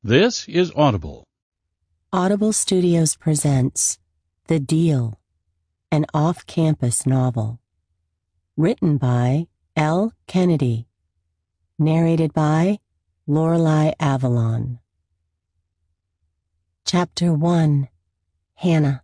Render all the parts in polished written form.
This is Audible. Audible Studios presents The Deal, an off-campus novel. Written by L. Kennedy. Narrated by Lorelei Avalon. Chapter 1. Hannah.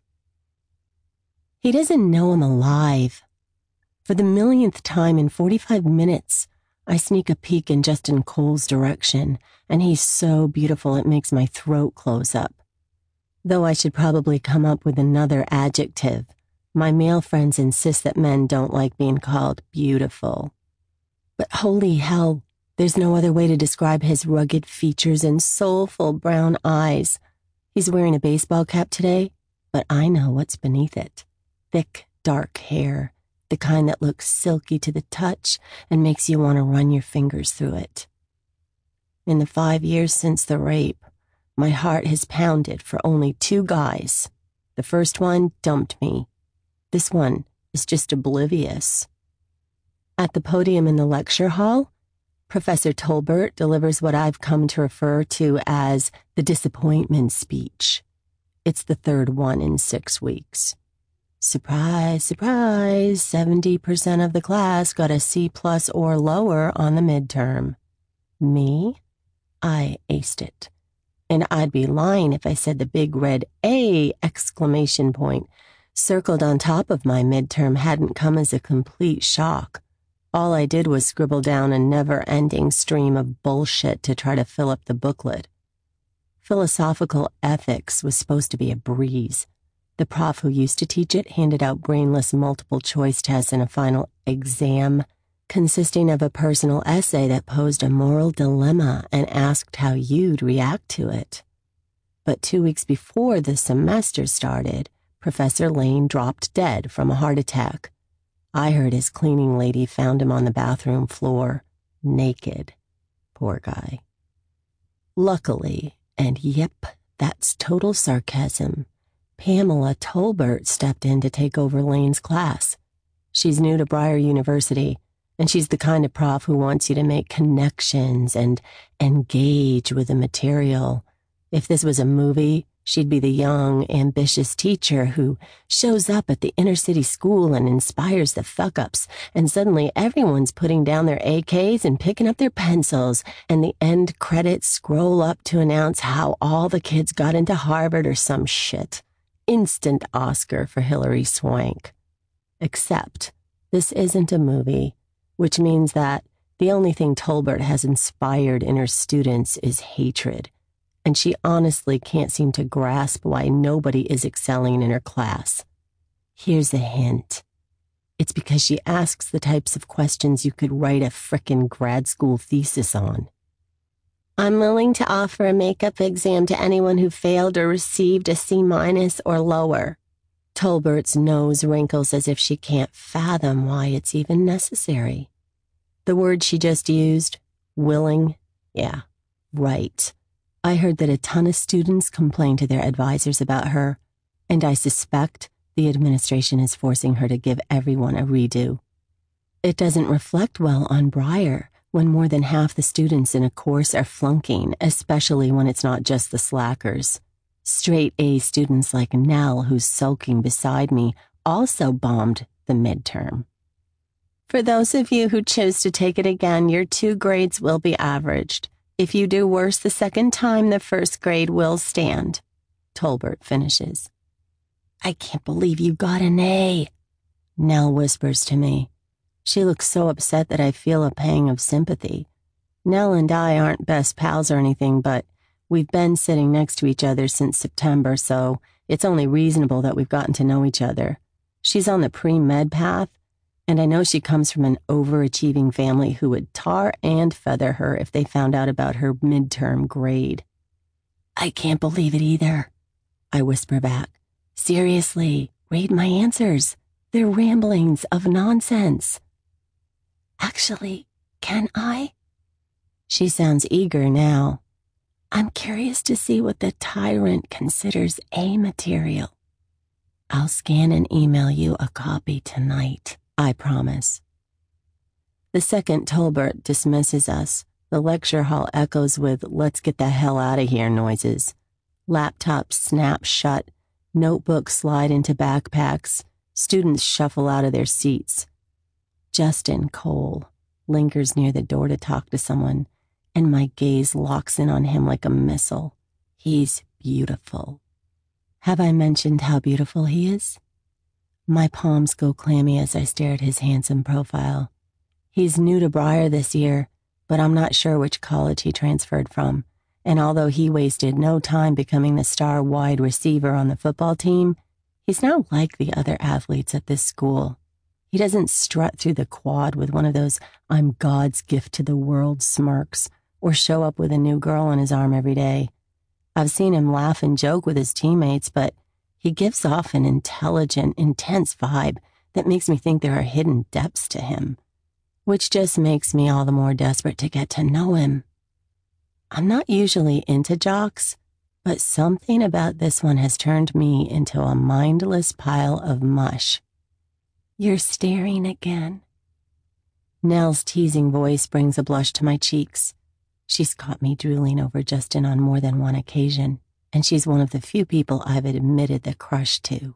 He doesn't know I'm alive. For the millionth time in 45 minutes, I sneak a peek in Justin Cole's direction, and he's so beautiful it makes my throat close up. Though I should probably come up with another adjective. My male friends insist that men don't like being called beautiful. But holy hell, there's no other way to describe his rugged features and soulful brown eyes. He's wearing a baseball cap today, but I know what's beneath it. Thick, dark hair, the kind that looks silky to the touch and makes you want to run your fingers through it. In the 5 years since the rape, my heart has pounded for only 2 guys. The first one dumped me. This one is just oblivious. At the podium in the lecture hall, Professor Tolbert delivers what I've come to refer to as the disappointment speech. It's the 3rd one in 6 weeks. Surprise, surprise, 70% of the class got a C+ or lower on the midterm. Me? I aced it. And I'd be lying if I said the big red A exclamation point circled on top of my midterm hadn't come as a complete shock. All I did was scribble down a never-ending stream of bullshit to try to fill up the booklet. Philosophical ethics was supposed to be a breeze. The prof who used to teach it handed out brainless multiple-choice tests in a final exam, consisting of a personal essay that posed a moral dilemma and asked how you'd react to it. But 2 weeks before the semester started, Professor Lane dropped dead from a heart attack. I heard his cleaning lady found him on the bathroom floor, naked. Poor guy. Luckily, and yep, that's total sarcasm, Pamela Tolbert stepped in to take over Lane's class. She's new to Breyer University, and she's the kind of prof who wants you to make connections and engage with the material. If this was a movie, she'd be the young, ambitious teacher who shows up at the inner-city school and inspires the fuck-ups, and suddenly everyone's putting down their AKs and picking up their pencils, and the end credits scroll up to announce how all the kids got into Harvard or some shit. Instant Oscar for Hilary Swank. Except, this isn't a movie, which means that the only thing Tolbert has inspired in her students is hatred, and she honestly can't seem to grasp why nobody is excelling in her class. Here's a hint. It's because she asks the types of questions you could write a frickin' grad school thesis on. I'm willing to offer a makeup exam to anyone who failed or received a C- or lower. Tolbert's nose wrinkles as if she can't fathom why it's even necessary. The word she just used, willing, yeah, right. I heard that a ton of students complained to their advisors about her, and I suspect the administration is forcing her to give everyone a redo. It doesn't reflect well on Breyer when more than half the students in a course are flunking, especially when it's not just the slackers. Straight A students like Nell, who's sulking beside me, also bombed the midterm. For those of you who choose to take it again, your 2 grades will be averaged. If you do worse the second time, the 1st grade will stand. Tolbert finishes. I can't believe you got an A, Nell whispers to me. She looks so upset that I feel a pang of sympathy. Nell and I aren't best pals or anything, but we've been sitting next to each other since September, so it's only reasonable that we've gotten to know each other. She's on the pre-med path, and I know she comes from an overachieving family who would tar and feather her if they found out about her midterm grade. I can't believe it either, I whisper back. Seriously, read my answers. They're ramblings of nonsense. Actually, can I? She sounds eager now. I'm curious to see what the tyrant considers A material. I'll scan and email you a copy tonight, I promise. The second Tolbert dismisses us, The lecture hall echoes with "let's get the hell out of here" noises. Laptops snap shut, notebooks slide into backpacks, students shuffle out of their seats. Justin Cole lingers near the door to talk to someone, and my gaze locks in on him like a missile. He's beautiful. Have I mentioned how beautiful he is? My palms go clammy as I stare at his handsome profile. He's new to Briar this year, but I'm not sure which college he transferred from. And although he wasted no time becoming the star wide receiver on the football team, he's not like the other athletes at this school. He doesn't strut through the quad with one of those "I'm God's gift to the world" smirks, or show up with a new girl on his arm every day. I've seen him laugh and joke with his teammates, but he gives off an intelligent, intense vibe that makes me think there are hidden depths to him, which just makes me all the more desperate to get to know him. I'm not usually into jocks, but something about this one has turned me into a mindless pile of mush. "You're staring again." Nell's teasing voice brings a blush to my cheeks. She's caught me drooling over Justin on more than one occasion, and she's one of the few people I've admitted the crush to.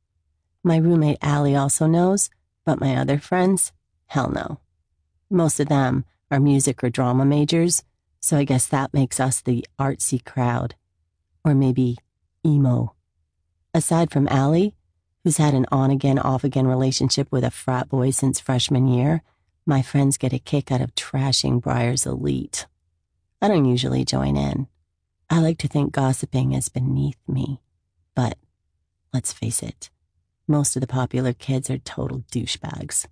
My roommate Allie also knows, but my other friends, hell no. Most of them are music or drama majors, so I guess that makes us the artsy crowd. Or maybe emo. Aside from Allie, who's had an on-again, off-again relationship with a frat boy since freshman year, my friends get a kick out of trashing Briar's elite. I don't usually join in. I like to think gossiping is beneath me. But, let's face it, most of the popular kids are total douchebags.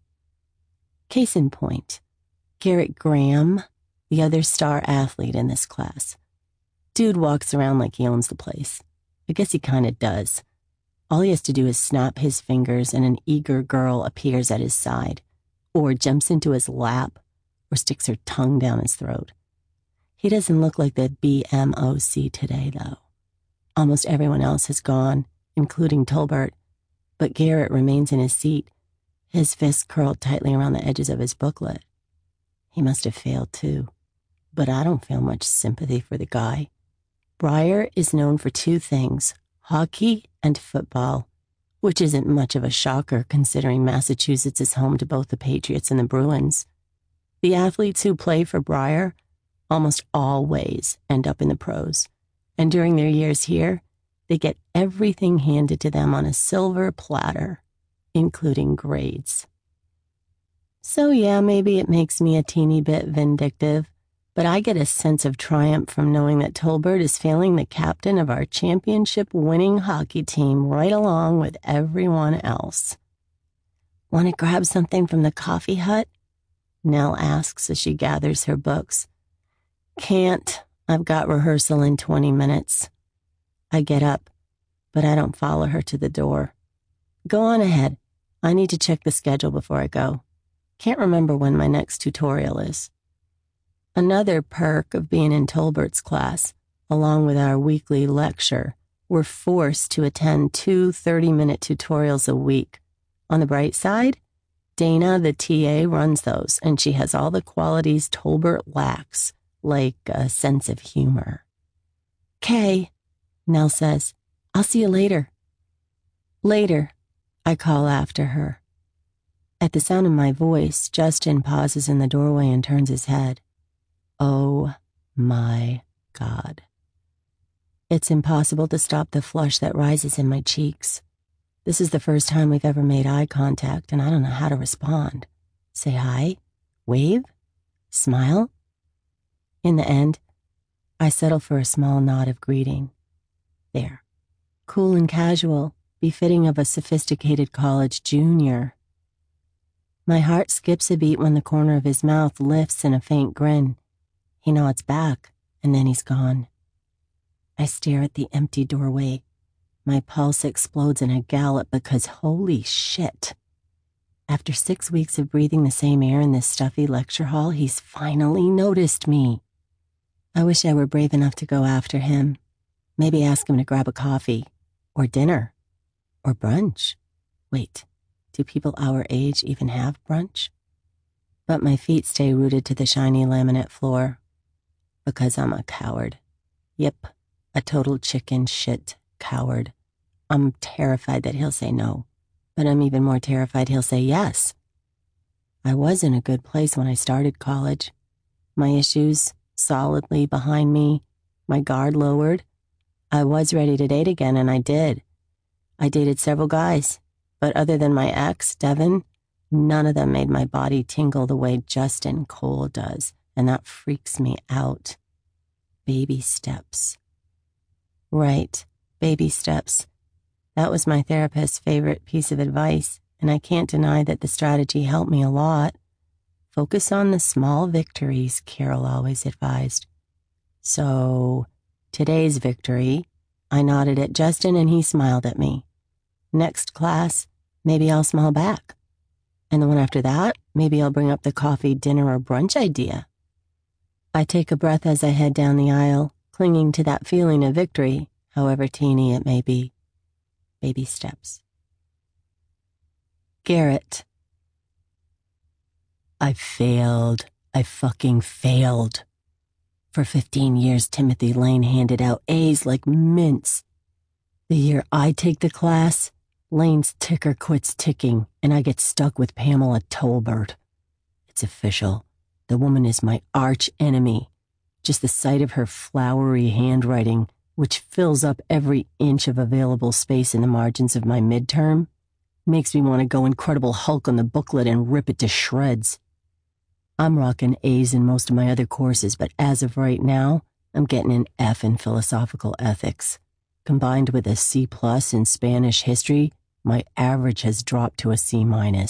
Case in point, Garrett Graham, the other star athlete in this class. Dude walks around like he owns the place. I guess he kinda does. All he has to do is snap his fingers and an eager girl appears at his side, or jumps into his lap, or sticks her tongue down his throat. He doesn't look like the BMOC today, though. Almost everyone else has gone, including Tolbert, but Garrett remains in his seat, his fists curled tightly around the edges of his booklet. He must have failed, too, but I don't feel much sympathy for the guy. Briar is known for two things, hockey and football, which isn't much of a shocker considering Massachusetts is home to both the Patriots and the Bruins. The athletes who play for Briar almost always end up in the pros, and during their years here, they get everything handed to them on a silver platter, including grades. So yeah, maybe it makes me a teeny bit vindictive, but I get a sense of triumph from knowing that Tolbert is failing the captain of our championship-winning hockey team right along with everyone else. "Want to grab something from the coffee hut?" Nell asks as she gathers her books. "Can't. I've got rehearsal in 20 minutes. I get up, but I don't follow her to the door. "Go on ahead. I need to check the schedule before I go. Can't remember when my next tutorial is." Another perk of being in Tolbert's class, along with our weekly lecture, we're forced to attend 2 30-minute tutorials a week. On the bright side, Dana, the TA, runs those, and she has all the qualities Tolbert lacks, like a sense of humor. "'Kay," Nell says. "I'll see you later." "Later," I call after her. At the sound of my voice, Justin pauses in the doorway and turns his head. Oh my God. It's impossible to stop the flush that rises in my cheeks. This is the first time we've ever made eye contact, and I don't know how to respond. Say hi? Wave? Smile? In the end, I settle for a small nod of greeting. There. Cool and casual, befitting of a sophisticated college junior. My heart skips a beat when the corner of his mouth lifts in a faint grin. He nods back, and then he's gone. I stare at the empty doorway. My pulse explodes in a gallop because holy shit. After 6 weeks of breathing the same air in this stuffy lecture hall, he's finally noticed me. I wish I were brave enough to go after him. Maybe ask him to grab a coffee, or dinner, or brunch. Wait, do people our age even have brunch? But my feet stay rooted to the shiny laminate floor. Because I'm a coward. Yep, a total chicken shit coward. I'm terrified that he'll say no, but I'm even more terrified he'll say yes. I was in a good place when I started college. My issues solidly behind me, my guard lowered. I was ready to date again, and I did. I dated several guys, but other than my ex, Devin, none of them made my body tingle the way Justin Cole does, and that freaks me out. Baby steps. Right, baby steps. That was my therapist's favorite piece of advice, and I can't deny that the strategy helped me a lot. Focus on the small victories, Carol always advised. So, today's victory, I nodded at Justin and he smiled at me. Next class, maybe I'll smile back. And the one after that, maybe I'll bring up the coffee, dinner, or brunch idea. I take a breath as I head down the aisle, clinging to that feeling of victory, however teeny it may be. Baby steps. Garrett. I failed. I fucking failed. For 15 years, Timothy Lane handed out A's like mints. The year I take the class, Lane's ticker quits ticking, and I get stuck with Pamela Tolbert. It's official. The woman is my arch enemy. Just the sight of her flowery handwriting, which fills up every inch of available space in the margins of my midterm, makes me want to go Incredible Hulk on the booklet and rip it to shreds. I'm rocking A's in most of my other courses, but as of right now, I'm getting an F in philosophical ethics. Combined with a C+ in Spanish history, my average has dropped to a C-.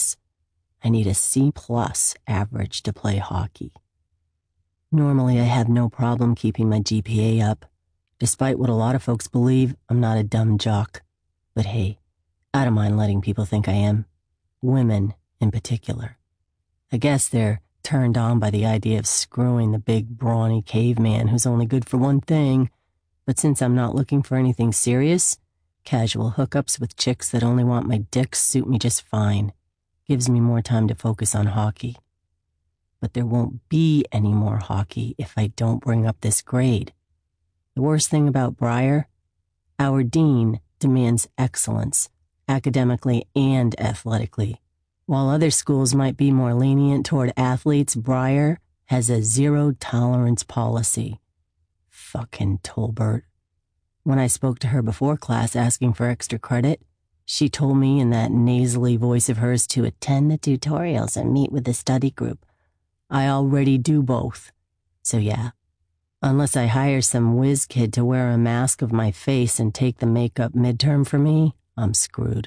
I need a C+ average to play hockey. Normally, I have no problem keeping my GPA up. Despite what a lot of folks believe, I'm not a dumb jock. But hey, I don't mind letting people think I am. Women, in particular. I guess they're turned on by the idea of screwing the big, brawny caveman who's only good for one thing. But since I'm not looking for anything serious, casual hookups with chicks that only want my dick suit me just fine. Gives me more time to focus on hockey. But there won't be any more hockey if I don't bring up this grade. The worst thing about Briar? Our dean demands excellence, academically and athletically. While other schools might be more lenient toward athletes, Briar has a zero-tolerance policy. Fucking Tolbert. When I spoke to her before class asking for extra credit, she told me in that nasally voice of hers to attend the tutorials and meet with the study group. I already do both. So yeah, unless I hire some whiz kid to wear a mask of my face and take the makeup midterm for me, I'm screwed.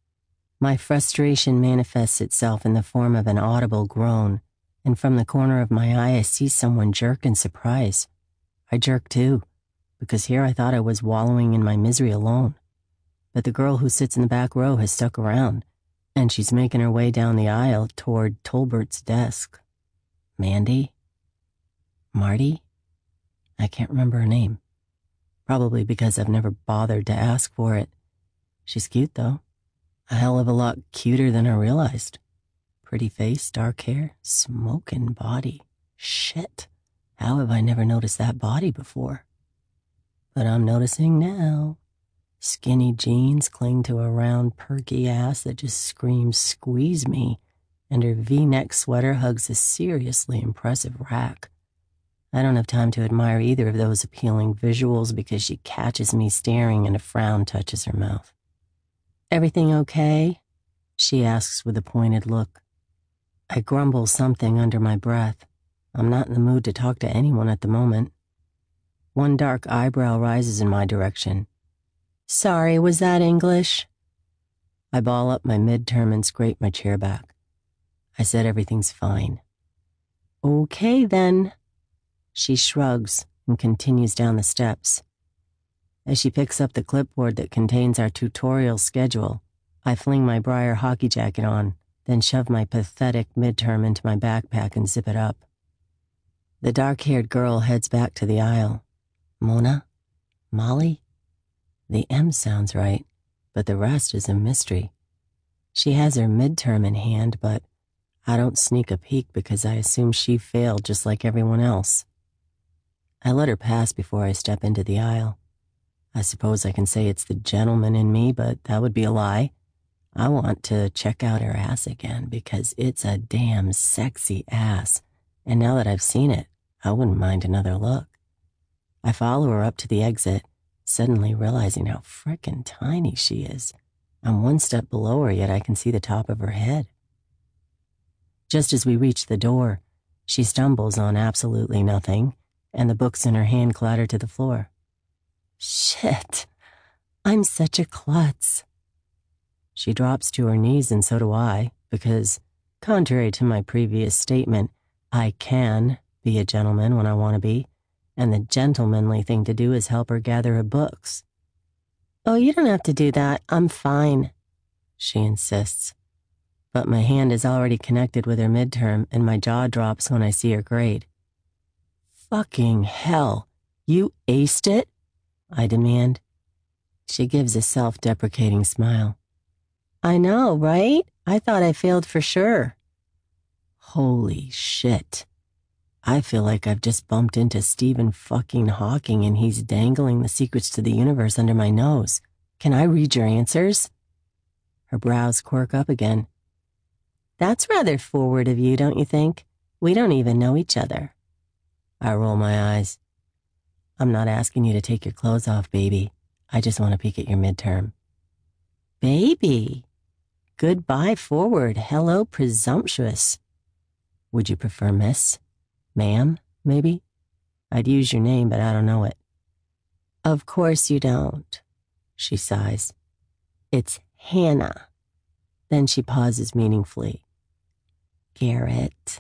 My frustration manifests itself in the form of an audible groan, and from the corner of my eye I see someone jerk in surprise. I jerk too, because here I thought I was wallowing in my misery alone. But the girl who sits in the back row has stuck around, and she's making her way down the aisle toward Tolbert's desk. Mandy? Marty? I can't remember her name. Probably because I've never bothered to ask for it. She's cute, though. A hell of a lot cuter than I realized. Pretty face, dark hair, smoking body. Shit. How have I never noticed that body before? But I'm noticing now. Skinny jeans cling to a round, perky ass that just screams, "Squeeze me," and her V-neck sweater hugs a seriously impressive rack. I don't have time to admire either of those appealing visuals because she catches me staring and a frown touches her mouth. "Everything okay?" she asks with a pointed look. I grumble something under my breath. I'm not in the mood to talk to anyone at the moment. One dark eyebrow rises in my direction. "Sorry, was that English?" I ball up my midterm and scrape my chair back. I said everything's fine. "Okay, then." She shrugs and continues down the steps. As she picks up the clipboard that contains our tutorial schedule, I fling my Briar hockey jacket on, then shove my pathetic midterm into my backpack and zip it up. The dark-haired girl heads back to the aisle. Mona? Molly? The M sounds right, but the rest is a mystery. She has her midterm in hand, but I don't sneak a peek because I assume she failed just like everyone else. I let her pass before I step into the aisle. I suppose I can say it's the gentleman in me, but that would be a lie. I want to check out her ass again because it's a damn sexy ass, and now that I've seen it, I wouldn't mind another look. I follow her up to the exit, suddenly realizing how frickin' tiny she is. I'm one step below her, yet I can see the top of her head. Just as we reach the door, she stumbles on absolutely nothing, and the books in her hand clatter to the floor. Shit, I'm such a klutz. She drops to her knees, and so do I, because, contrary to my previous statement, I can be a gentleman when I want to be, and the gentlemanly thing to do is help her gather her books. Oh, you don't have to do that. I'm fine, she insists. But my hand is already connected with her midterm, and my jaw drops when I see her grade. Fucking hell, you aced it? I demand. She gives a self-deprecating smile. I know, right? I thought I failed for sure. Holy shit. I feel like I've just bumped into Stephen fucking Hawking and he's dangling the secrets to the universe under my nose. Can I read your answers? Her brows quirk up again. That's rather forward of you, don't you think? We don't even know each other. I roll my eyes. I'm not asking you to take your clothes off, baby. I just want to peek at your midterm. Baby? Goodbye, forward. Hello, presumptuous. Would you prefer miss? Ma'am, maybe? I'd use your name, but I don't know it. Of course you don't, she sighs. It's Hannah. Then she pauses meaningfully. Garrett.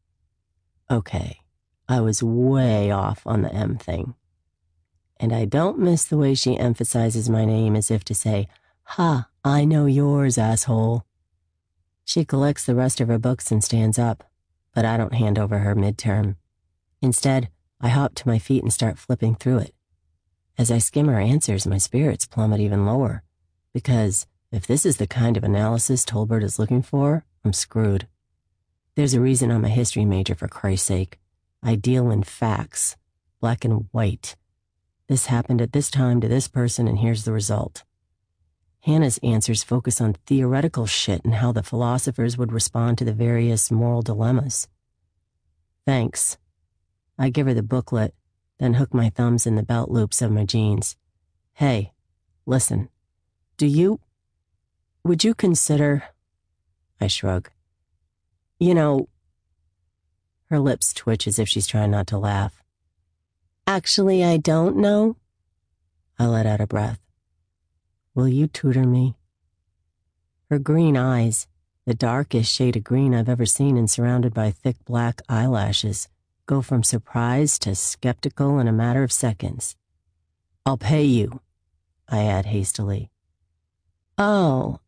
Okay, I was way off on the M thing. And I don't miss the way she emphasizes my name as if to say, ha, I know yours, asshole. She collects the rest of her books and stands up, but I don't hand over her midterm. Instead, I hop to my feet and start flipping through it. As I skim her answers, my spirits plummet even lower, because if this is the kind of analysis Tolbert is looking for, I'm screwed. There's a reason I'm a history major, for Christ's sake. I deal in facts, black and white. This happened at this time to this person, and here's the result. Hannah's answers focus on theoretical shit and how the philosophers would respond to the various moral dilemmas. Thanks. I give her the booklet, then hook my thumbs in the belt loops of my jeans. Hey, listen, would you consider... I shrug. You know... Her lips twitch as if she's trying not to laugh. Actually, I don't know. I let out a breath. Will you tutor me? Her green eyes, the darkest shade of green I've ever seen and surrounded by thick black eyelashes, go from surprise to skeptical in a matter of seconds. I'll pay you, I add hastily. Oh,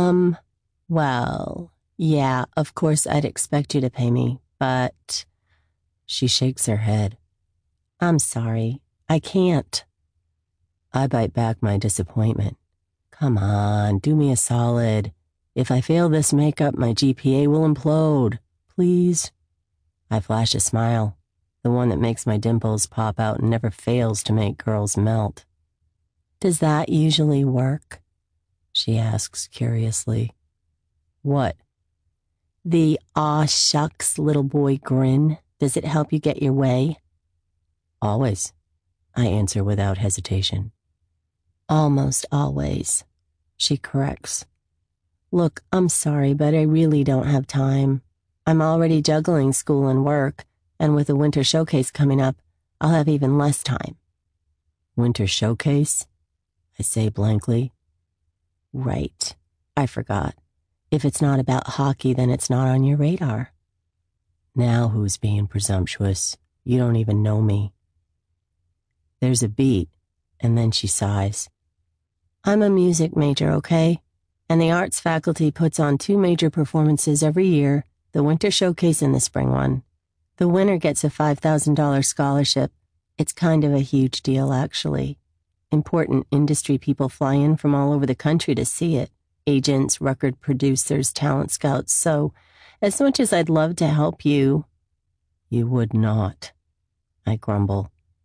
well, yeah, of course I'd expect you to pay me, but... She shakes her head. I'm sorry, I can't. I bite back my disappointment. Come on, do me a solid. If I fail this makeup, my GPA will implode. Please? I flash a smile, the one that makes my dimples pop out and never fails to make girls melt. Does that usually work? She asks curiously. What? The aw shucks little boy grin. Does it help you get your way? Always, I answer without hesitation. Almost always, she corrects. Look, I'm sorry, but I really don't have time. I'm already juggling school and work, and with the winter showcase coming up, I'll have even less time. Winter showcase? I say blankly. Right, I forgot. If it's not about hockey, then it's not on your radar. Now who's being presumptuous? You don't even know me. There's a beat, and then she sighs. I'm a music major, okay? And the arts faculty puts on 2 major performances every year, the winter showcase and the spring one. The winner gets a $5,000 scholarship. It's kind of a huge deal, actually. Important industry people fly in from all over the country to see it. Agents, record producers, talent scouts. So, as much as I'd love to help you... You would not, I grumble.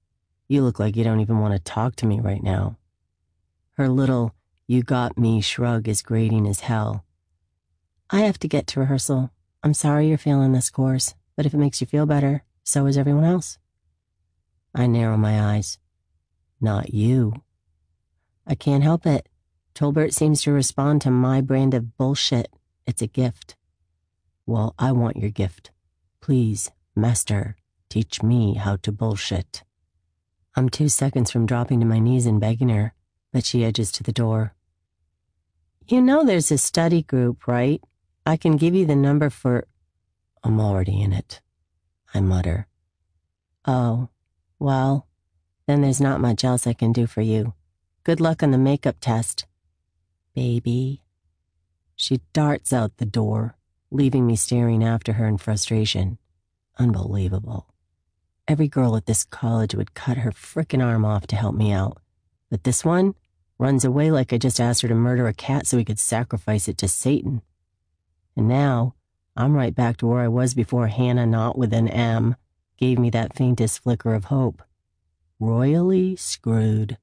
You look like you don't even want to talk to me right now. Her little, you got me shrug is grating as hell. I have to get to rehearsal. I'm sorry you're failing this course, but if it makes you feel better, so is everyone else. I narrow my eyes. Not you. I can't help it. Tolbert seems to respond to my brand of bullshit. It's a gift. Well, I want your gift. Please, master, teach me how to bullshit. I'm 2 seconds from dropping to my knees and begging her, but she edges to the door. You know there's a study group, right? I can give you the number for... I'm already in it, I mutter. Oh, well, then there's not much else I can do for you. Good luck on the makeup test. Baby. She darts out the door, leaving me staring after her in frustration. Unbelievable. Every girl at this college would cut her frickin' arm off to help me out. But this one runs away like I just asked her to murder a cat so we could sacrifice it to Satan. And now, I'm right back to where I was before Hannah, not with an M, gave me that faintest flicker of hope. Royally screwed.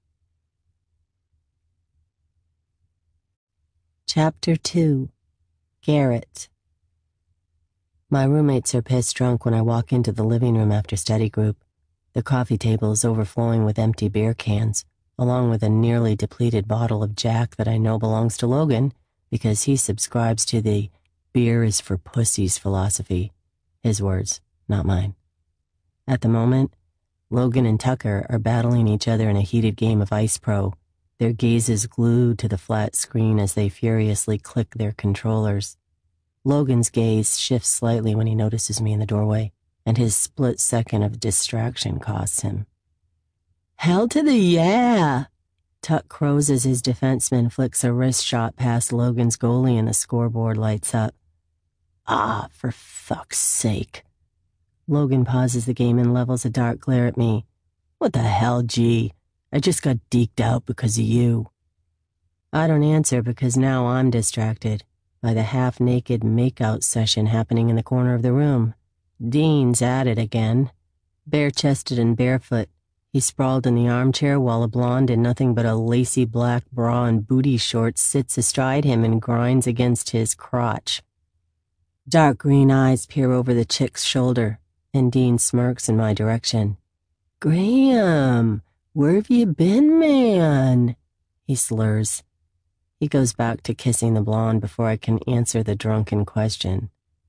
Chapter 2. Garrett. My roommates are pissed drunk when I walk into the living room after study group. The coffee table is overflowing with empty beer cans, along with a nearly depleted bottle of Jack that I know belongs to Logan because he subscribes to the beer is for pussies philosophy. His words, not mine. At the moment, Logan and Tucker are battling each other in a heated game of Ice Pro, their gazes glued to the flat screen as they furiously click their controllers. Logan's gaze shifts slightly when he notices me in the doorway, and his split second of distraction costs him. Hell to the yeah! Tuck crows as his defenseman flicks a wrist shot past Logan's goalie and the scoreboard lights up. Ah, for fuck's sake. Logan pauses the game and levels a dark glare at me. What the hell, G? I just got deked out because of you. I don't answer because now I'm distracted by the half-naked make-out session happening in the corner of the room. Dean's at it again. Bare-chested and barefoot, he sprawled in the armchair while a blonde in nothing but a lacy black bra and booty shorts sits astride him and grinds against his crotch. Dark green eyes peer over the chick's shoulder, and Dean smirks in my direction. Graham, where have you been, man? He slurs. He goes back to kissing the blonde before I can answer the drunken question.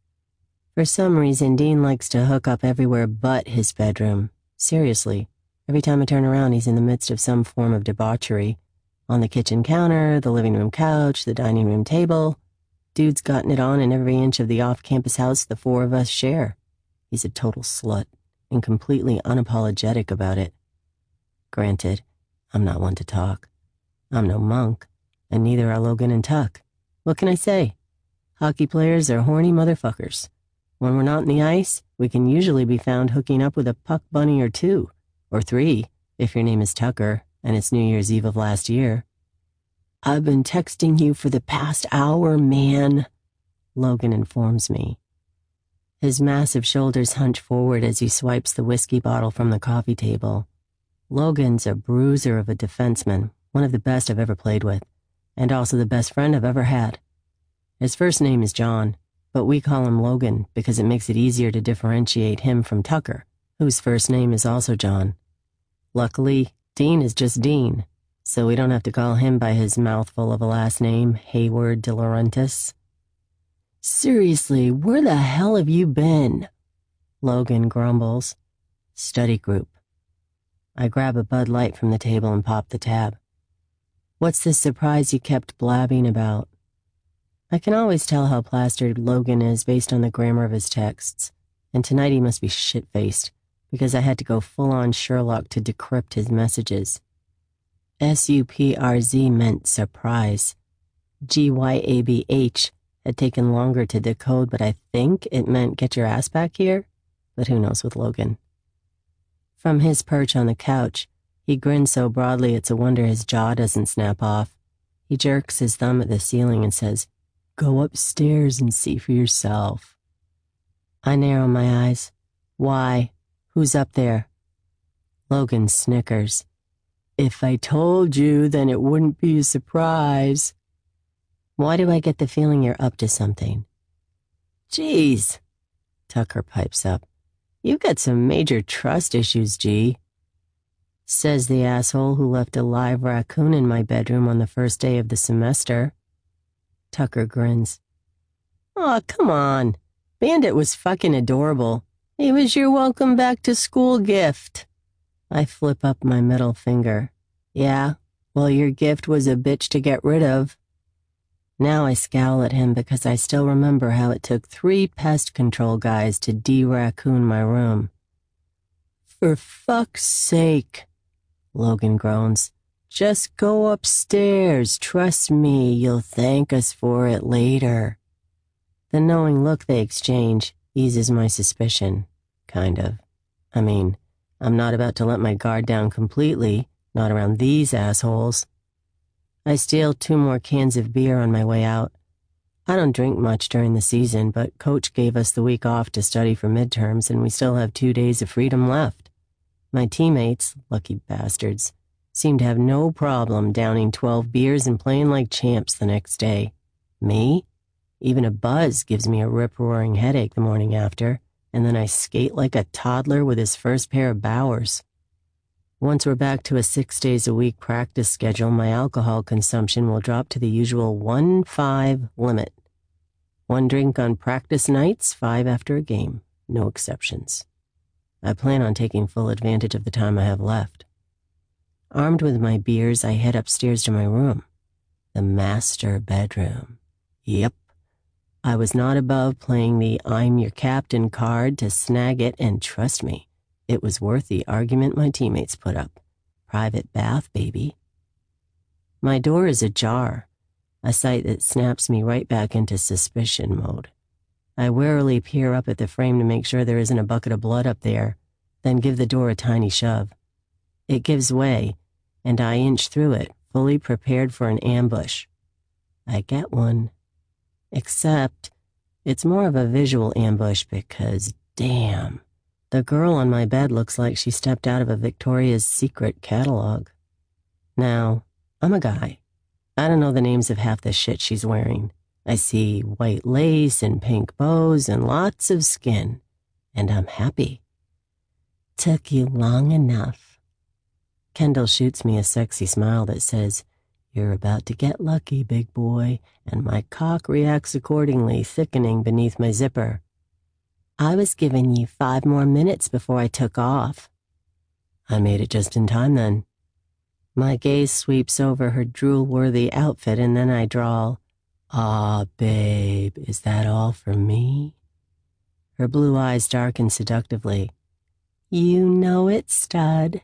For some reason, Dean likes to hook up everywhere but his bedroom. Seriously, every time I turn around, he's in the midst of some form of debauchery. On the kitchen counter, the living room couch, the dining room table. Dude's gotten it on in every inch of the off-campus house the four of us share. He's a total slut, and completely unapologetic about it. Granted, I'm not one to talk. I'm no monk, and neither are Logan and Tuck. What can I say? Hockey players are horny motherfuckers. When we're not in the ice, we can usually be found hooking up with a puck bunny or two, or three, if your name is Tucker, and it's New Year's Eve of last year. I've been texting you for the past hour, man, Logan informs me. His massive shoulders hunch forward as he swipes the whiskey bottle from the coffee table. Logan's a bruiser of a defenseman, one of the best I've ever played with, and also the best friend I've ever had. His first name is John, but we call him Logan because it makes it easier to differentiate him from Tucker, whose first name is also John. Luckily, Dean is just Dean, so we don't have to call him by his mouthful of a last name, Hayward De Laurentiis. Seriously, where the hell have you been? Logan grumbles. Study group. I grab a Bud Light from the table and pop the tab. What's this surprise you kept blabbing about? I can always tell how plastered Logan is based on the grammar of his texts, and tonight he must be shit-faced, because I had to go full-on Sherlock to decrypt his messages. SUPRZ meant surprise. GYABH had taken longer to decode, but I think it meant get your ass back here, but who knows with Logan. From his perch on the couch, he grins so broadly it's a wonder his jaw doesn't snap off. He jerks his thumb at the ceiling and says, "Go upstairs and see for yourself." I narrow my eyes. Why? Who's up there? Logan snickers. If I told you, then it wouldn't be a surprise. Why do I get the feeling you're up to something? Geez, Tucker pipes up. You've got some major trust issues, G. Says the asshole who left a live raccoon in my bedroom on the first day of the semester. Tucker grins. Aw, come on. Bandit was fucking adorable. He was your welcome back to school gift. I flip up my middle finger. Yeah, well, your gift was a bitch to get rid of. Now I scowl at him because I still remember how it took 3 pest control guys to de-raccoon my room. For fuck's sake, Logan groans. Just go upstairs. Trust me, you'll thank us for it later. The knowing look they exchange eases my suspicion, kind of. I mean, I'm not about to let my guard down completely, not around these assholes. I steal 2 more cans of beer on my way out. I don't drink much during the season, but Coach gave us the week off to study for midterms, and we still have 2 days of freedom left. My teammates, lucky bastards, seem to have no problem downing 12 beers and playing like champs the next day. Me? Even a buzz gives me a rip-roaring headache the morning after, and then I skate like a toddler with his first pair of Bowers. Once we're back to a 6 days a week practice schedule, my alcohol consumption will drop to the usual 1-5 limit. 1 drink on practice nights, 5 after a game. No exceptions. I plan on taking full advantage of the time I have left. Armed with my beers, I head upstairs to my room. The master bedroom. Yep. I was not above playing the I'm your captain card to snag it, and trust me, it was worth the argument my teammates put up. Private bath, baby. My door is ajar, a sight that snaps me right back into suspicion mode. I warily peer up at the frame to make sure there isn't a bucket of blood up there, then give the door a tiny shove. It gives way, and I inch through it, fully prepared for an ambush. I get one. Except, it's more of a visual ambush because, damn, the girl on my bed looks like she stepped out of a Victoria's Secret catalog. Now, I'm a guy. I don't know the names of half the shit she's wearing. I see white lace and pink bows and lots of skin, and I'm happy. Took you long enough. Kendall shoots me a sexy smile that says, "You're about to get lucky, big boy," and my cock reacts accordingly, thickening beneath my zipper. I was giving you 5 more minutes before I took off. I made it just in time then. My gaze sweeps over her drool-worthy outfit, and then I drawl, "Aw, babe, is that all for me?" Her blue eyes darken seductively. "You know it, stud."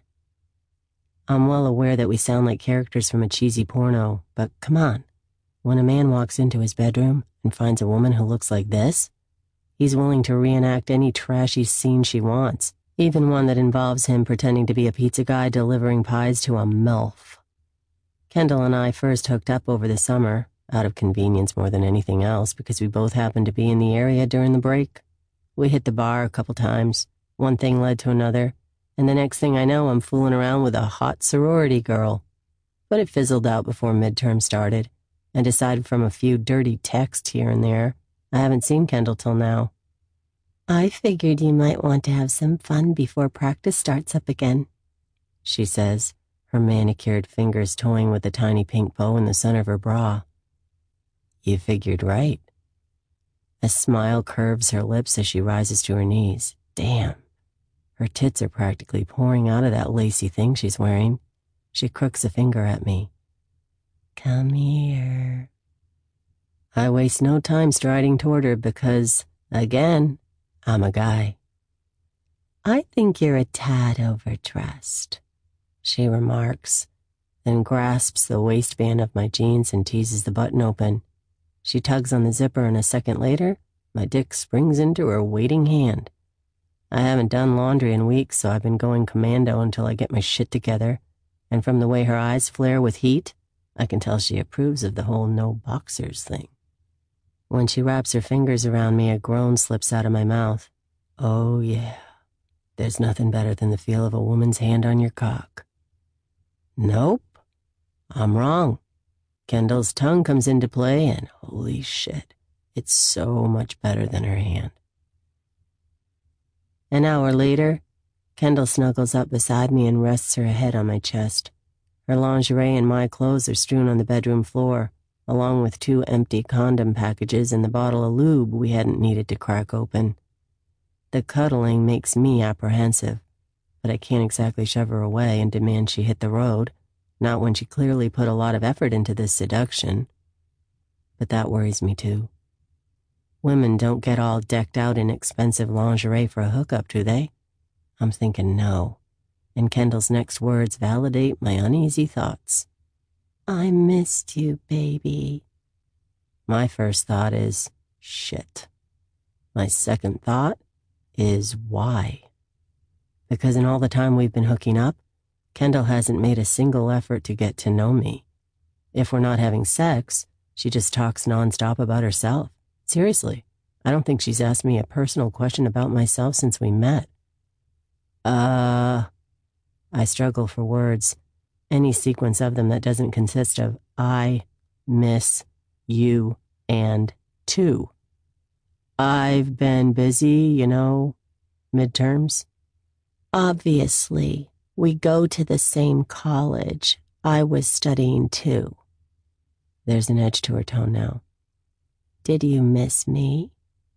I'm well aware that we sound like characters from a cheesy porno, but come on. When a man walks into his bedroom and finds a woman who looks like this, he's willing to reenact any trashy scene she wants, even one that involves him pretending to be a pizza guy delivering pies to a MILF. Kendall and I first hooked up over the summer, out of convenience more than anything else, because we both happened to be in the area during the break. We hit the bar a couple times. One thing led to another, and the next thing I know, I'm fooling around with a hot sorority girl. But it fizzled out before midterm started, and aside from a few dirty texts here and there, I haven't seen Kendall till now. I figured you might want to have some fun before practice starts up again, she says, her manicured fingers toying with the tiny pink bow in the center of her bra. You figured right. A smile curves her lips as she rises to her knees. Damn. Her tits are practically pouring out of that lacy thing she's wearing. She crooks a finger at me. Come here. I waste no time striding toward her because, again, I'm a guy. I think you're a tad overdressed, she remarks, then grasps the waistband of my jeans and teases the button open. She tugs on the zipper, and a second later, my dick springs into her waiting hand. I haven't done laundry in weeks, so I've been going commando until I get my shit together, and from the way her eyes flare with heat, I can tell she approves of the whole no boxers thing. When she wraps her fingers around me, a groan slips out of my mouth. Oh, yeah. there's nothing better than the feel of a woman's hand on your cock. Nope, I'm wrong. Kendall's tongue comes into play, and holy shit, it's so much better than her hand. An hour later, Kendall snuggles up beside me and rests her head on my chest. Her lingerie and my clothes are strewn on the bedroom floor, along with 2 empty condom packages and the bottle of lube we hadn't needed to crack open. The cuddling makes me apprehensive, but I can't exactly shove her away and demand she hit the road, not when she clearly put a lot of effort into this seduction. But that worries me too. Women don't get all decked out in expensive lingerie for a hookup, do they? I'm thinking no, and Kendall's next words validate my uneasy thoughts. I missed you, baby. My first thought is, shit. My second thought is why? Because in all the time we've been hooking up, Kendall hasn't made a single effort to get to know me. If we're not having sex, she just talks nonstop about herself. Seriously, I don't think she's asked me a personal question about myself since we met. I struggle for words. Any sequence of them that doesn't consist of I, miss, you, and two. I've been busy, midterms. Obviously, we go to the same college. I was studying too. There's an edge to her tone now. Did you miss me?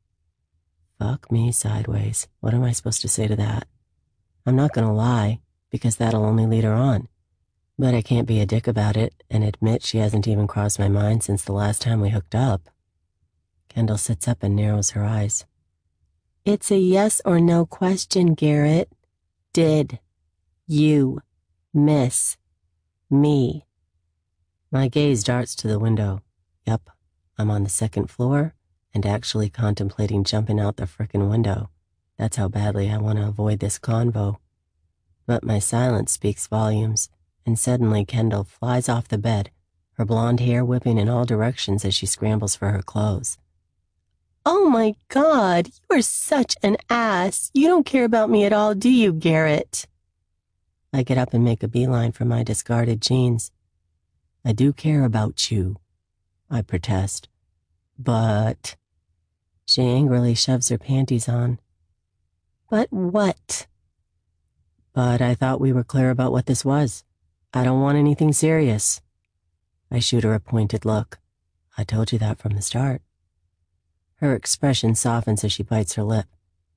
Fuck me sideways. What am I supposed to say to that? I'm not gonna lie, because that'll only lead her on. But I can't be a dick about it and admit she hasn't even crossed my mind since the last time we hooked up. Kendall sits up and narrows her eyes. It's a yes or no question, Garrett. Did you miss me? My gaze darts to the window. Yup, I'm on the 2nd floor and actually contemplating jumping out the frickin' window. That's how badly I want to avoid this convo. But my silence speaks volumes, and suddenly Kendall flies off the bed, her blonde hair whipping in all directions as she scrambles for her clothes. Oh my God, you are such an ass. You don't care about me at all, do you, Garrett? I get up and make a beeline for my discarded jeans. I do care about you, I protest. But... She angrily shoves her panties on. But what? But I thought we were clear about what this was. I don't want anything serious. I shoot her a pointed look. I told you that from the start. Her expression softens as she bites her lip.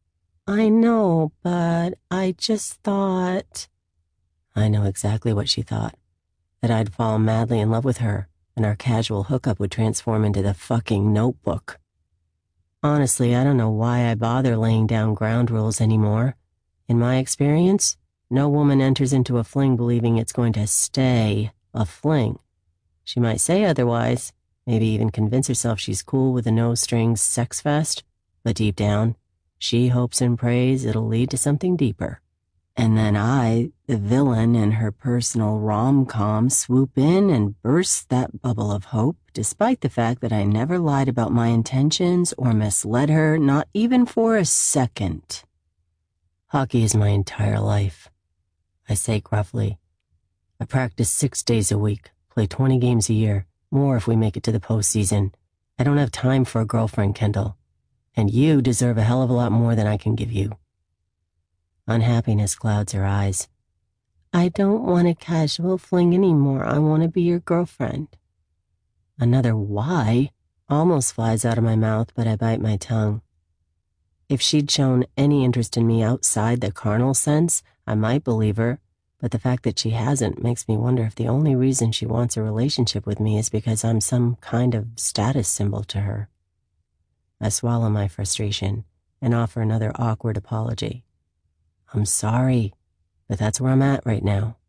I know, but I just thought... I know exactly what she thought. That I'd fall madly in love with her, and our casual hookup would transform into the fucking Notebook. Honestly, I don't know why I bother laying down ground rules anymore. In my experience, no woman enters into a fling believing it's going to stay a fling. She might say otherwise, maybe even convince herself she's cool with a no-strings sex fest, but deep down, she hopes and prays it'll lead to something deeper. And then I, the villain in her personal rom-com, swoop in and burst that bubble of hope, despite the fact that I never lied about my intentions or misled her, not even for a second. Hockey is my entire life, I say gruffly. I practice 6 days a week, play 20 games a year, more if we make it to the postseason. I don't have time for a girlfriend, Kendall. And you deserve a hell of a lot more than I can give you. Unhappiness clouds her eyes. I don't want a casual fling anymore. I want to be your girlfriend. Another why almost flies out of my mouth, but I bite my tongue. If she'd shown any interest in me outside the carnal sense, I might believe her, but the fact that she hasn't makes me wonder if the only reason she wants a relationship with me is because I'm some kind of status symbol to her. I swallow my frustration and offer another awkward apology. I'm sorry, but that's where I'm at right now.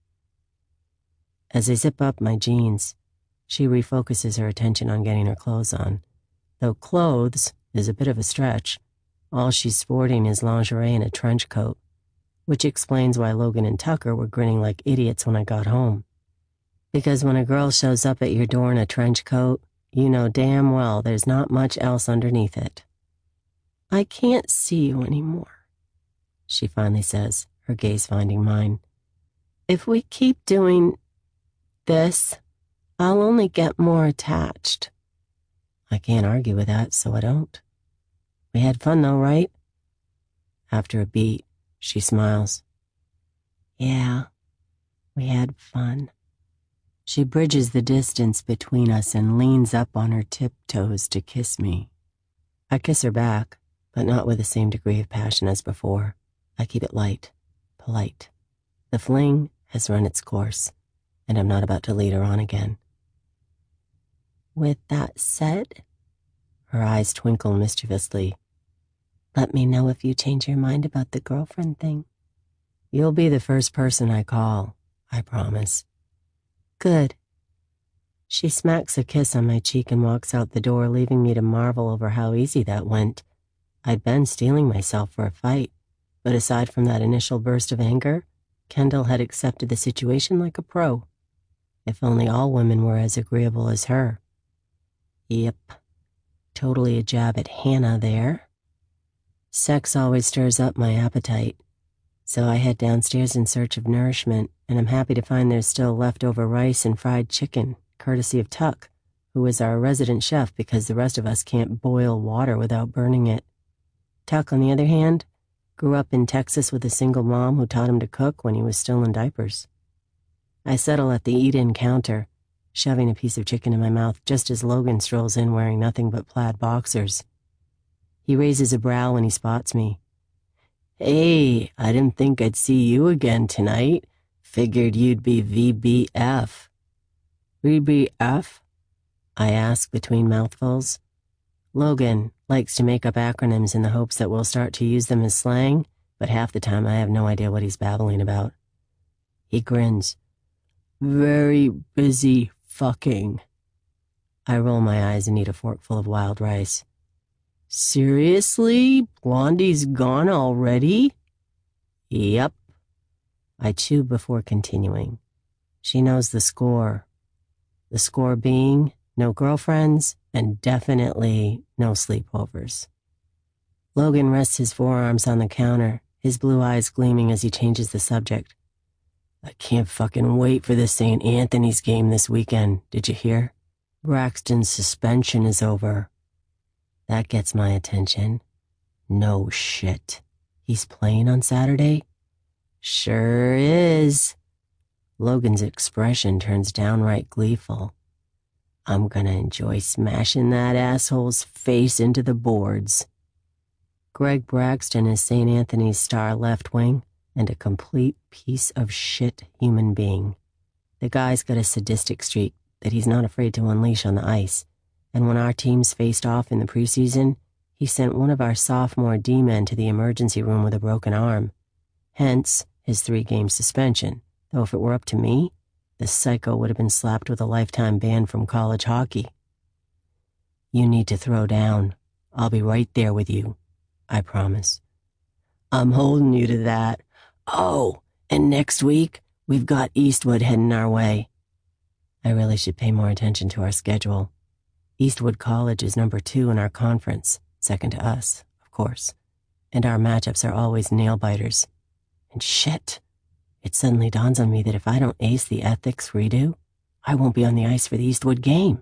As I zip up my jeans, she refocuses her attention on getting her clothes on. Though clothes is a bit of a stretch, all she's sporting is lingerie and a trench coat, which explains why Logan and Tucker were grinning like idiots when I got home. Because when a girl shows up at your door in a trench coat, you know damn well there's not much else underneath it. I can't see you anymore. she finally says, her gaze finding mine. If we keep doing this, I'll only get more attached. I can't argue with that, so I don't. We had fun though, right? After a beat, she smiles. Yeah, we had fun. She bridges the distance between us and leans up on her tiptoes to kiss me. I kiss her back, but not with the same degree of passion as before. I keep it light, polite. The fling has run its course, and I'm not about to lead her on again. With that said, her eyes twinkle mischievously. Let me know if you change your mind about the girlfriend thing. You'll be the first person I call, I promise. Good. She smacks a kiss on my cheek and walks out the door, leaving me to marvel over how easy that went. I'd been steeling myself for a fight, but aside from that initial burst of anger, Kendall had accepted the situation like a pro. If only all women were as agreeable as her. Yep. Totally a jab at Hannah there. Sex always stirs up my appetite, so I head downstairs in search of nourishment, and I'm happy to find there's still leftover rice and fried chicken, courtesy of Tuck, who is our resident chef because the rest of us can't boil water without burning it. Tuck, on the other hand, grew up in Texas with a single mom who taught him to cook when he was still in diapers. I settle at the eat-in counter, shoving a piece of chicken in my mouth just as Logan strolls in wearing nothing but plaid boxers. He raises a brow when he spots me. Hey, I didn't think I'd see you again tonight. Figured you'd be VBF. VBF? I ask between mouthfuls. Logan likes to make up acronyms in the hopes that we'll start to use them as slang, but half the time I have no idea what he's babbling about. He grins. Very busy fucking. I roll my eyes and eat a forkful of wild rice. Seriously? Blondie's gone already? Yep. I chew before continuing. She knows the score. The score being no girlfriends and definitely no sleepovers. Logan rests his forearms on the counter, his blue eyes gleaming as he changes the subject. I can't fucking wait for the St. Anthony's game this weekend, did you hear? Braxton's suspension is over. That gets my attention. No shit. He's playing on Saturday? Sure is. Logan's expression turns downright gleeful. I'm gonna enjoy smashing that asshole's face into the boards. Greg Braxton is St. Anthony's star left wing and a complete piece of shit human being. The guy's got a sadistic streak that he's not afraid to unleash on the ice, and when our teams faced off in the preseason, he sent one of our sophomore D-men to the emergency room with a broken arm. Hence, his 3-game suspension, though if it were up to me, the psycho would have been slapped with a lifetime ban from college hockey. You need to throw down. I'll be right there with you, I promise. I'm holding you to that. Oh, and next week, we've got Eastwood heading our way. I really should pay more attention to our schedule. Eastwood College is number 2 in our conference, second to us, of course, and our matchups are always nail-biters. And shit, it suddenly dawns on me that if I don't ace the ethics redo, I won't be on the ice for the Eastwood game.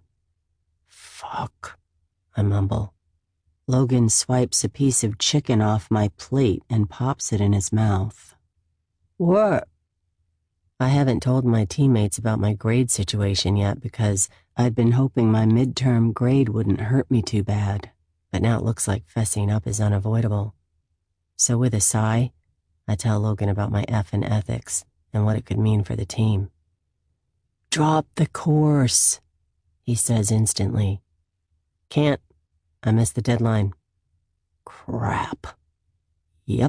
Fuck, I mumble. Logan swipes a piece of chicken off my plate and pops it in his mouth. What? I haven't told my teammates about my grade situation yet because I'd been hoping my midterm grade wouldn't hurt me too bad, but now it looks like fessing up is unavoidable. So with a sigh, I tell Logan about my F in ethics and what it could mean for the team. Drop the course, he says instantly. Can't. I missed the deadline. Crap. Yep.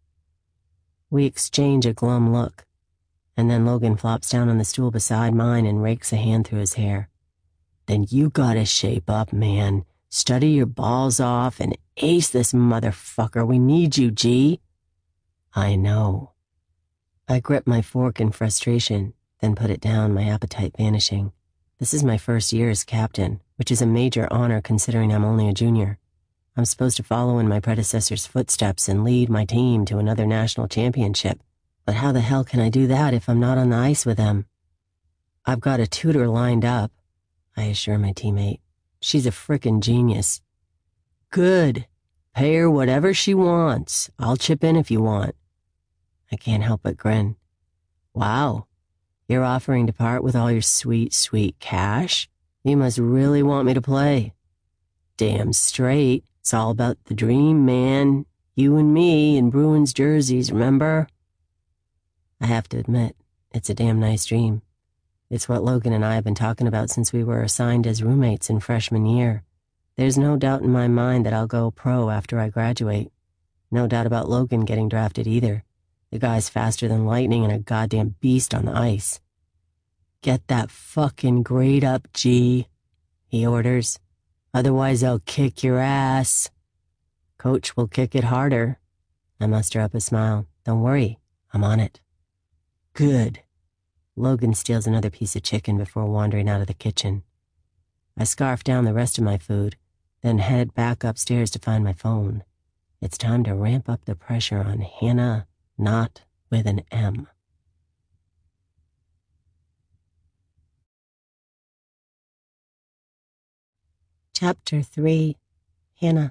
We exchange a glum look, and then Logan flops down on the stool beside mine and rakes a hand through his hair. Then you gotta shape up, man. Study your balls off and ace this motherfucker. We need you, G. I know. I grip my fork in frustration, then put it down, my appetite vanishing. This is my first year as captain, which is a major honor considering I'm only a junior. I'm supposed to follow in my predecessor's footsteps and lead my team to another national championship. But how the hell can I do that if I'm not on the ice with them? I've got a tutor lined up, I assure my teammate. She's a frickin' genius. Good. Pay her whatever she wants. I'll chip in if you want. I can't help but grin. Wow. You're offering to part with all your sweet, sweet cash? You must really want me to play. Damn straight. It's all about the dream, man. You and me in Bruins jerseys, remember? I have to admit, it's a damn nice dream. It's what Logan and I have been talking about since we were assigned as roommates in freshman year. There's no doubt in my mind that I'll go pro after I graduate. No doubt about Logan getting drafted either. The guy's faster than lightning and a goddamn beast on the ice. Get that fucking grade up, G, he orders. Otherwise I'll kick your ass. Coach will kick it harder. I muster up a smile. Don't worry, I'm on it. Good. Logan steals another piece of chicken before wandering out of the kitchen. I scarf down the rest of my food, then head back upstairs to find my phone. It's time to ramp up the pressure on Hannah, not with an M. Chapter 3. Hannah.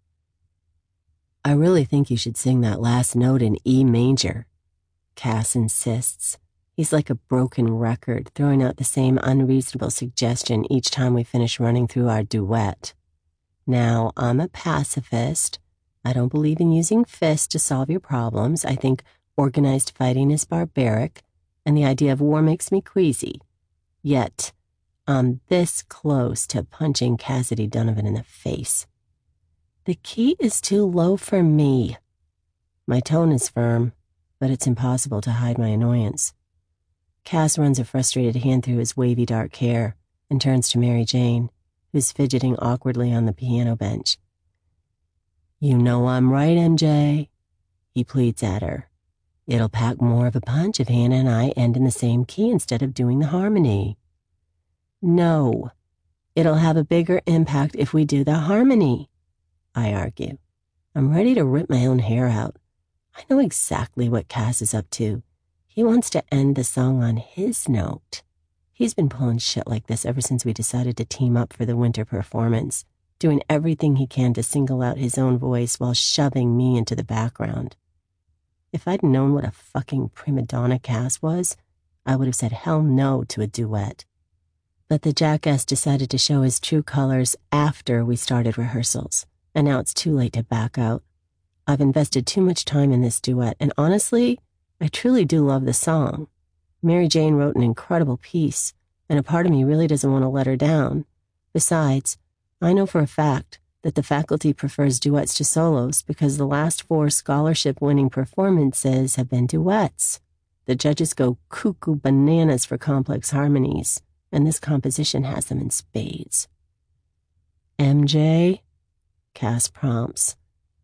I really think you should sing that last note in E major, Cass insists. He's like a broken record, throwing out the same unreasonable suggestion each time we finish running through our duet. Now, I'm a pacifist. I don't believe in using fists to solve your problems. I think organized fighting is barbaric, and the idea of war makes me queasy. Yet, I'm this close to punching Cassidy Donovan in the face. The key is too low for me. My tone is firm, but it's impossible to hide my annoyance. Cass runs a frustrated hand through his wavy dark hair and turns to Mary Jane, who's fidgeting awkwardly on the piano bench. You know I'm right, MJ, he pleads at her. It'll pack more of a punch if Hannah and I end in the same key instead of doing the harmony. No, it'll have a bigger impact if we do the harmony, I argue. I'm ready to rip my own hair out. I know exactly what Cass is up to. He wants to end the song on his note. He's been pulling shit like this ever since we decided to team up for the winter performance, doing everything he can to single out his own voice while shoving me into the background. If I'd known what a fucking prima donna Cass was, I would have said hell no to a duet. But the jackass decided to show his true colors after we started rehearsals, and now it's too late to back out. I've invested too much time in this duet, and honestly, I truly do love the song. Mary Jane wrote an incredible piece, and a part of me really doesn't want to let her down. Besides, I know for a fact that the faculty prefers duets to solos because the last 4 scholarship-winning performances have been duets. The judges go cuckoo bananas for complex harmonies, and this composition has them in spades. MJ? Cass prompts.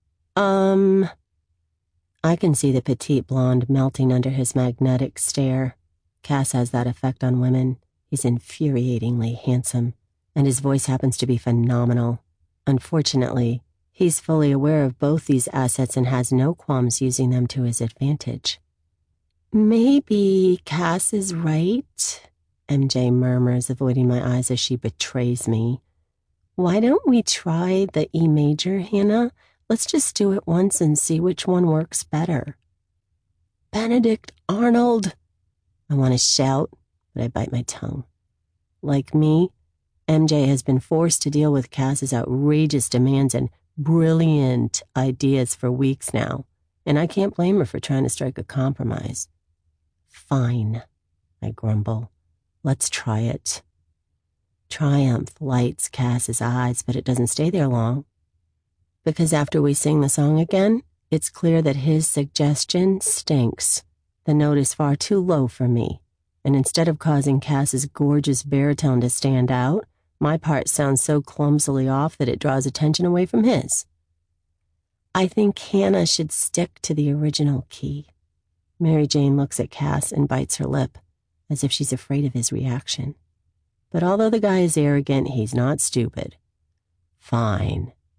I can see the petite blonde melting under his magnetic stare. Cass has that effect on women. He's infuriatingly handsome, and his voice happens to be phenomenal. Unfortunately, he's fully aware of both these assets and has no qualms using them to his advantage. Maybe Cass is right, MJ murmurs, avoiding my eyes as she betrays me. Why don't we try the E major, Hannah? Let's just do it once and see which one works better. Benedict Arnold! I want to shout, but I bite my tongue. Like me, MJ has been forced to deal with Cass's outrageous demands and brilliant ideas for weeks now, and I can't blame her for trying to strike a compromise. Fine, I grumble. Let's try it. Triumph lights Cass's eyes, but it doesn't stay there long. Because after we sing the song again, it's clear that his suggestion stinks. The note is far too low for me, and instead of causing Cass's gorgeous baritone to stand out, my part sounds so clumsily off that it draws attention away from his. I think Hannah should stick to the original key. Mary Jane looks at Cass and bites her lip, as if she's afraid of his reaction. But although the guy is arrogant, he's not stupid. Fine.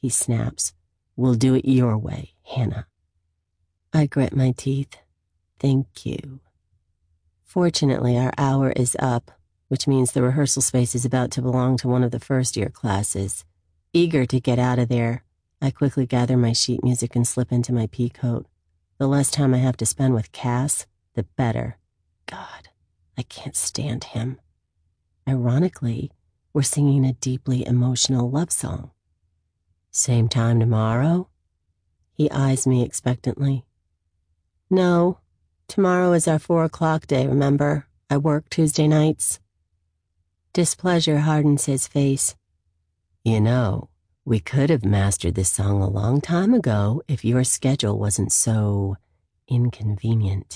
he snaps. We'll do it your way, Hannah. I grit my teeth. Thank you. Fortunately, our hour is up, which means the rehearsal space is about to belong to one of the first-year classes. Eager to get out of there, I quickly gather my sheet music and slip into my pea coat. The less time I have to spend with Cass, the better. God, I can't stand him. Ironically, we're singing a deeply emotional love song. Same time tomorrow? He eyes me expectantly. No, tomorrow is our 4:00 day, remember? I work Tuesday nights. Displeasure hardens his face. You know, we could have mastered this song a long time ago if your schedule wasn't so inconvenient.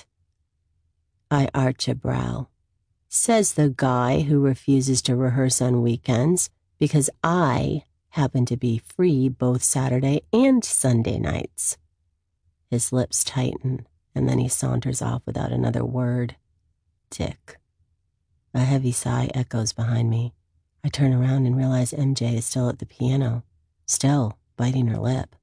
I arch a brow. Says the guy who refuses to rehearse on weekends because I happen to be free both Saturday and Sunday nights. His lips tighten, and then he saunters off without another word. Dick. A heavy sigh echoes behind me. I turn around and realize MJ is still at the piano, still biting her lip.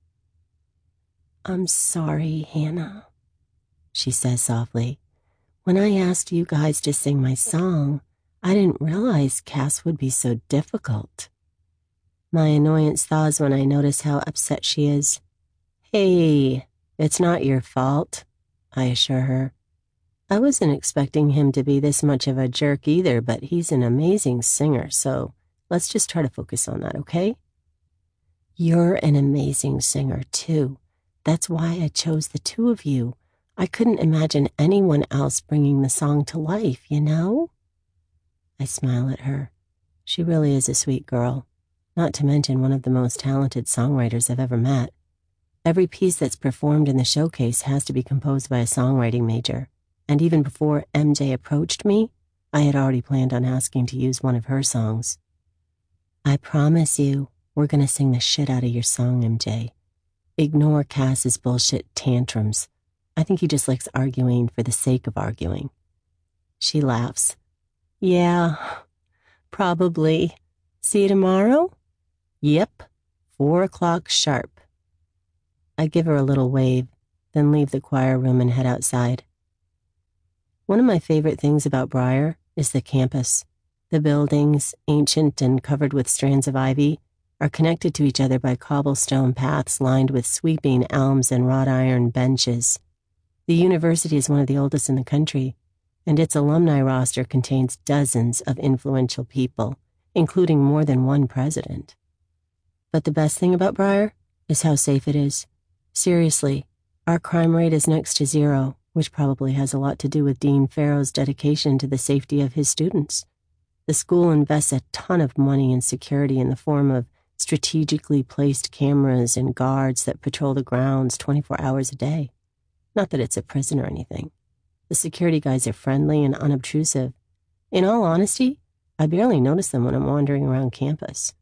I'm sorry, Hannah, she says softly. When I asked you guys to sing my song, I didn't realize Cass would be so difficult. My annoyance thaws when I notice how upset she is. Hey, it's not your fault, I assure her. I wasn't expecting him to be this much of a jerk either, but he's an amazing singer, so let's just try to focus on that, okay? You're an amazing singer, too. That's why I chose the two of you. I couldn't imagine anyone else bringing the song to life, you know? I smile at her. She really is a sweet girl, not to mention one of the most talented songwriters I've ever met. Every piece that's performed in the showcase has to be composed by a songwriting major, and even before MJ approached me, I had already planned on asking to use one of her songs. I promise you, we're gonna sing the shit out of your song, MJ. Ignore Cass's bullshit tantrums. I think he just likes arguing for the sake of arguing. She laughs. Yeah, probably. See you tomorrow? Yep, 4:00 sharp. I give her a little wave, then leave the choir room and head outside. One of my favorite things about Briar is the campus. The buildings, ancient and covered with strands of ivy, are connected to each other by cobblestone paths lined with sweeping elms and wrought iron benches. The university is one of the oldest in the country, and its alumni roster contains dozens of influential people, including more than one president. But the best thing about Briar is how safe it is. Seriously, our crime rate is next to zero, which probably has a lot to do with Dean Farrow's dedication to the safety of his students. The school invests a ton of money in security in the form of strategically placed cameras and guards that patrol the grounds 24 hours a day. Not that it's a prison or anything. The security guys are friendly and unobtrusive. In all honesty, I barely notice them when I'm wandering around campus.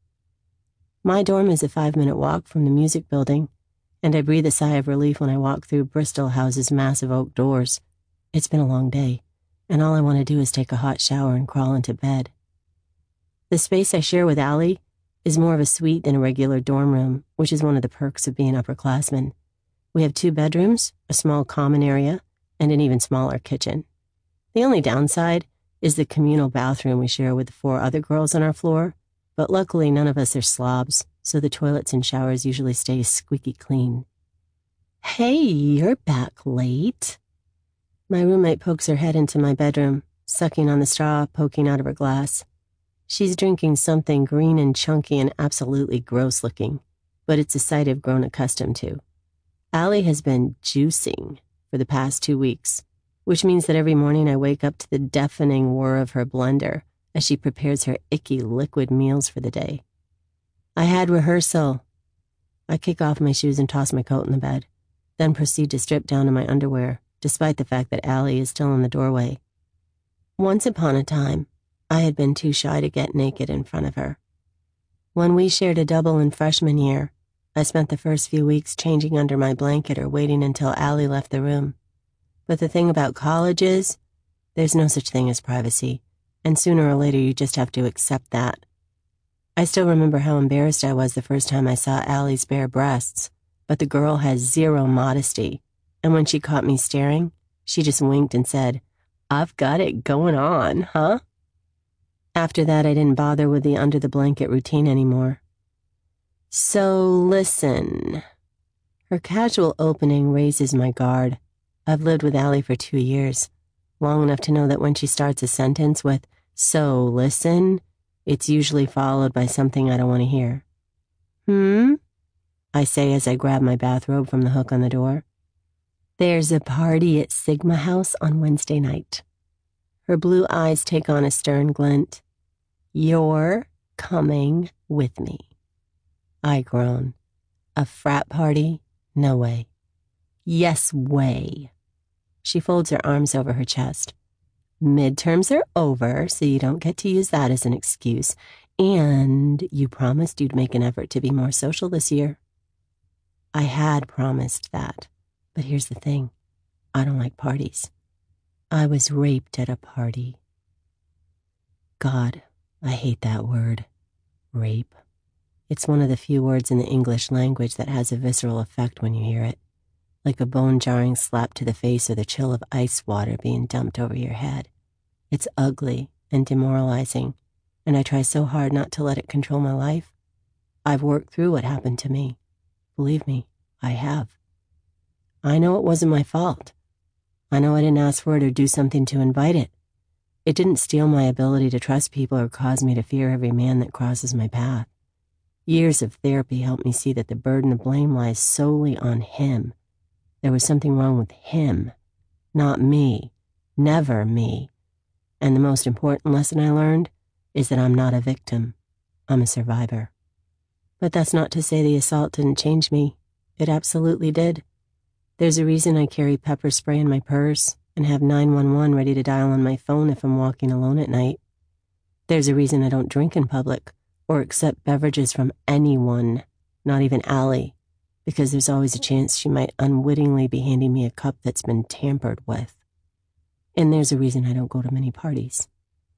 My dorm is a 5-minute walk from the music building, and I breathe a sigh of relief when I walk through Bristol House's massive oak doors. It's been a long day, and all I want to do is take a hot shower and crawl into bed. The space I share with Allie is more of a suite than a regular dorm room, which is one of the perks of being upperclassmen. We have 2 bedrooms, a small common area, and an even smaller kitchen. The only downside is the communal bathroom we share with the 4 other girls on our floor, but luckily none of us are slobs, so the toilets and showers usually stay squeaky clean. Hey, you're back late. My roommate pokes her head into my bedroom, sucking on the straw poking out of her glass. She's drinking something green and chunky and absolutely gross looking, but it's a sight I've grown accustomed to. Allie has been juicing for the past 2 weeks, which means that every morning I wake up to the deafening whir of her blender as she prepares her icky liquid meals for the day. I had rehearsal. I kick off my shoes and toss my coat in the bed, then proceed to strip down to my underwear, despite the fact that Allie is still in the doorway. Once upon a time, I had been too shy to get naked in front of her. When we shared a double in freshman year, I spent the first few weeks changing under my blanket or waiting until Allie left the room. But the thing about college is, there's no such thing as privacy, and sooner or later you just have to accept that. I still remember how embarrassed I was the first time I saw Allie's bare breasts, but the girl has zero modesty, and when she caught me staring, she just winked and said, "I've got it going on, huh?" After that, I didn't bother with the under-the-blanket routine anymore. "So listen." Her casual opening raises my guard. I've lived with Allie for 2 years, long enough to know that when she starts a sentence with, "So listen," it's usually followed by something I don't want to hear. I say as I grab my bathrobe from the hook on the door. "There's a party at Sigma House on Wednesday night." Her blue eyes take on a stern glint. "You're coming with me." I groan. "A frat party? No way." "Yes way." She folds her arms over her chest. "Midterms are over, so you don't get to use that as an excuse. And you promised you'd make an effort to be more social this year." I had promised that, but here's the thing. I don't like parties. I was raped at a party. God, I hate that word. Rape. It's one of the few words in the English language that has a visceral effect when you hear it, like a bone-jarring slap to the face or the chill of ice water being dumped over your head. It's ugly and demoralizing, and I try so hard not to let it control my life. I've worked through what happened to me. Believe me, I have. I know it wasn't my fault. I know I didn't ask for it or do something to invite it. It didn't steal my ability to trust people or cause me to fear every man that crosses my path. Years of therapy helped me see that the burden of blame lies solely on him. There was something wrong with him, not me, never me. And the most important lesson I learned is that I'm not a victim. I'm a survivor. But that's not to say the assault didn't change me. It absolutely did. There's a reason I carry pepper spray in my purse and have 911 ready to dial on my phone if I'm walking alone at night. There's a reason I don't drink in public or accept beverages from anyone, not even Allie, because there's always a chance she might unwittingly be handing me a cup that's been tampered with. And there's a reason I don't go to many parties.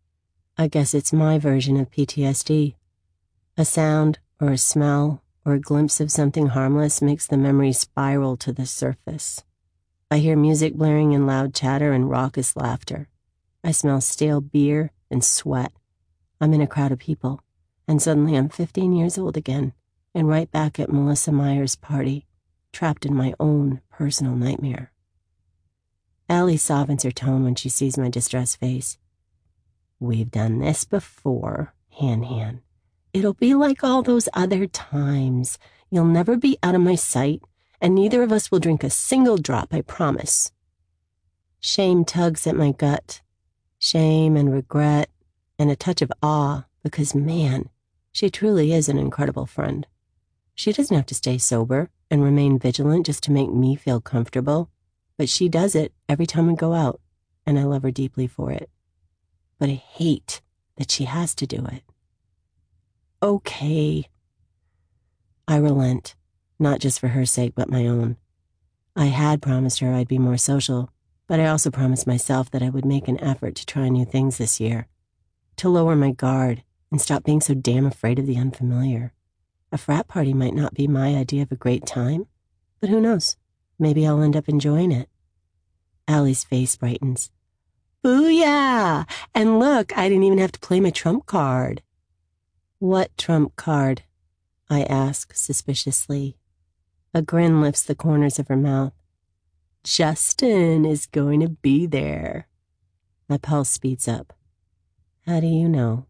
I guess it's my version of PTSD. A sound or a smell or a glimpse of something harmless makes the memory spiral to the surface. I hear music blaring and loud chatter and raucous laughter. I smell stale beer and sweat. I'm in a crowd of people, and suddenly I'm 15 years old again, and right back at Melissa Myers' party, trapped in my own personal nightmare. Allie softens her tone when she sees my distressed face. "We've done this before, Han. It'll be like all those other times. You'll never be out of my sight, and neither of us will drink a single drop, I promise." Shame tugs at my gut. Shame and regret and a touch of awe because, man, she truly is an incredible friend. She doesn't have to stay sober and remain vigilant just to make me feel comfortable, but she does it every time we go out, and I love her deeply for it. But I hate that she has to do it. Okay. I relent, not just for her sake, but my own. I had promised her I'd be more social, but I also promised myself that I would make an effort to try new things this year, to lower my guard and stop being so damn afraid of the unfamiliar. A frat party might not be my idea of a great time, but who knows? Maybe I'll end up enjoying it. Allie's face brightens. "Booyah! And look, I didn't even have to play my trump card." "What trump card?" I ask suspiciously. A grin lifts the corners of her mouth. "Justin is going to be there." My pulse speeds up. "How do you know?"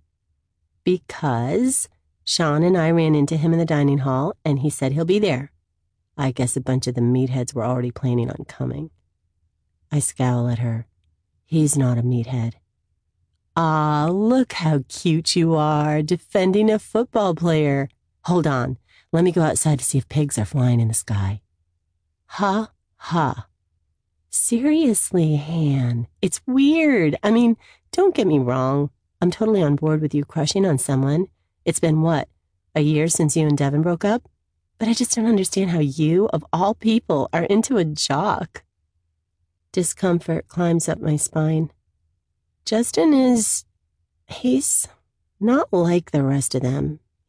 "Because Sean and I ran into him in the dining hall, and he said he'll be there. I guess a bunch of the meatheads were already planning on coming." I scowl at her. "He's not a meathead." "Ah, look how cute you are, defending a football player. Hold on, let me go outside to see if pigs are flying in the sky." Ha, ha. Seriously, Han, it's weird. I mean, don't get me wrong. I'm totally on board with you crushing on someone. It's been, what, a year since you and Devin broke up? But I just don't understand how you, of all people, are into a jock. Discomfort climbs up my spine. Justin he's not like the rest of them.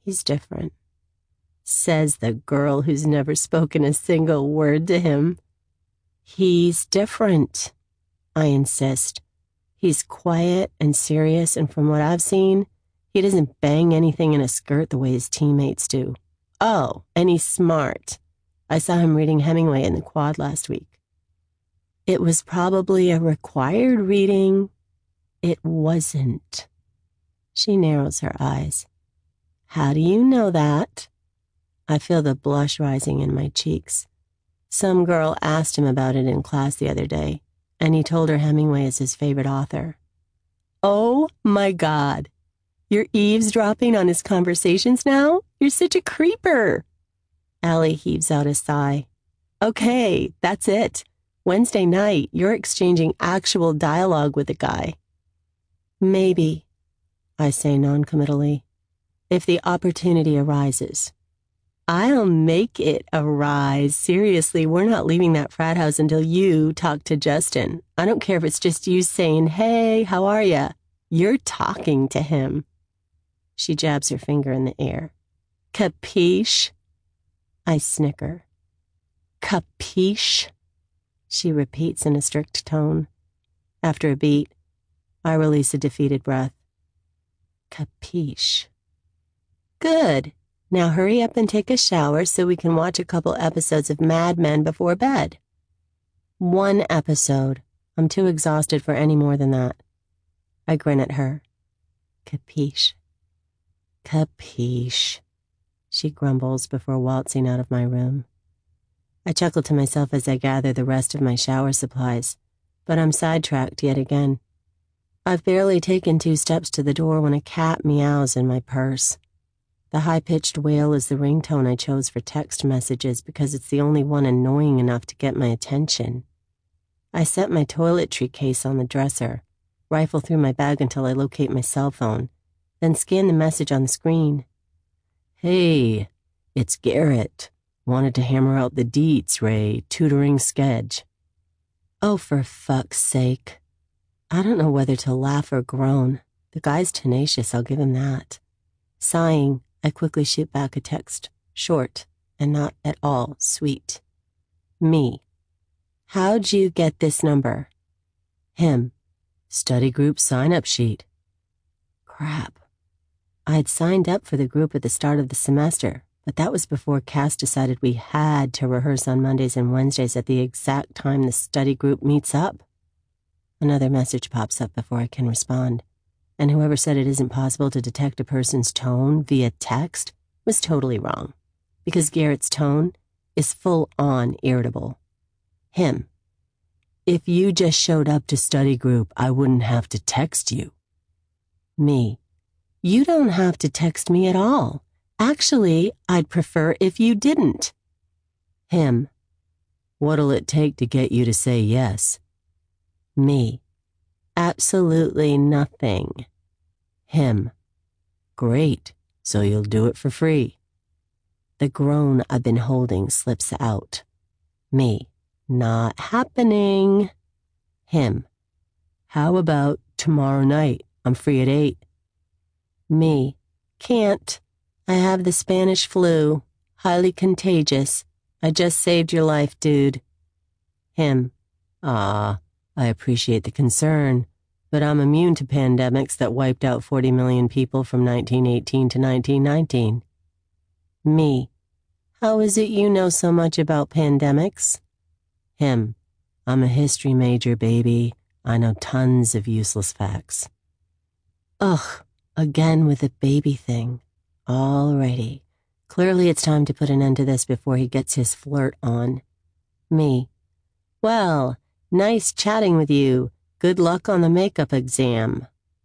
He's different. Says the girl who's never spoken a single word to him. He's different, I insist. He's quiet and serious, and from what I've seen, he doesn't bang anything in a skirt the way his teammates do. Oh, and he's smart. I saw him reading Hemingway in the quad last week. It was probably a required reading. It wasn't. She narrows her eyes. How do you know that? I feel the blush rising in my cheeks. Some girl asked him about it in class the other day, and he told her Hemingway is his favorite author. Oh my God. You're eavesdropping on his conversations now? You're such a creeper. Allie heaves out a sigh. Okay, that's it. Wednesday night, you're exchanging actual dialogue with the guy. Maybe, I say noncommittally, if the opportunity arises. I'll make it arise. Seriously, we're not leaving that frat house until you talk to Justin. I don't care if it's just you saying, hey, how are ya? You're talking to him. She jabs her finger in the air. Capiche? I snicker. Capiche? She repeats in a strict tone. After a beat, I release a defeated breath. Capiche. Good. Now hurry up and take a shower so we can watch a couple episodes of Mad Men before bed. 1 episode. I'm too exhausted for any more than that. I grin at her. Capiche. Capiche. She grumbles before waltzing out of my room. I chuckle to myself as I gather the rest of my shower supplies, but I'm sidetracked yet again. I've barely taken 2 steps to the door when a cat meows in my purse. The high-pitched wail is the ringtone I chose for text messages because it's the only one annoying enough to get my attention. I set my toiletry case on the dresser, rifle through my bag until I locate my cell phone, then scan the message on the screen. Hey, it's Garrett. Wanted to hammer out the deets, Ray, tutoring sketch. Oh, for fuck's sake. I don't know whether to laugh or groan. The guy's tenacious, I'll give him that. Sighing, I quickly shoot back a text, short and not at all sweet. Me. How'd you get this number? Him. Study group sign-up sheet. Crap. I'd signed up for the group at the start of the semester, but that was before Cass decided we had to rehearse on Mondays and Wednesdays at the exact time the study group meets up. Another message pops up before I can respond, and whoever said it isn't possible to detect a person's tone via text was totally wrong, because Garrett's tone is full-on irritable. Him. If you just showed up to study group, I wouldn't have to text you. Me. You don't have to text me at all. Actually, I'd prefer if you didn't. Him. What'll it take to get you to say yes? Me. Absolutely nothing. Him. Great, so you'll do it for free. The groan I've been holding slips out. Me. Not happening. Him. How about tomorrow night? I'm free at 8. Me. Can't. I have the Spanish flu. Highly contagious. I just saved your life, dude. Him. I appreciate the concern, but I'm immune to pandemics that wiped out 40 million people from 1918 to 1919. Me. How is it you know so much about pandemics? Him. I'm a history major, baby. I know tons of useless facts. Ugh, again with the baby thing. Alrighty. Clearly it's time to put an end to this before he gets his flirt on. Me. Well, nice chatting with you. Good luck on the makeup exam.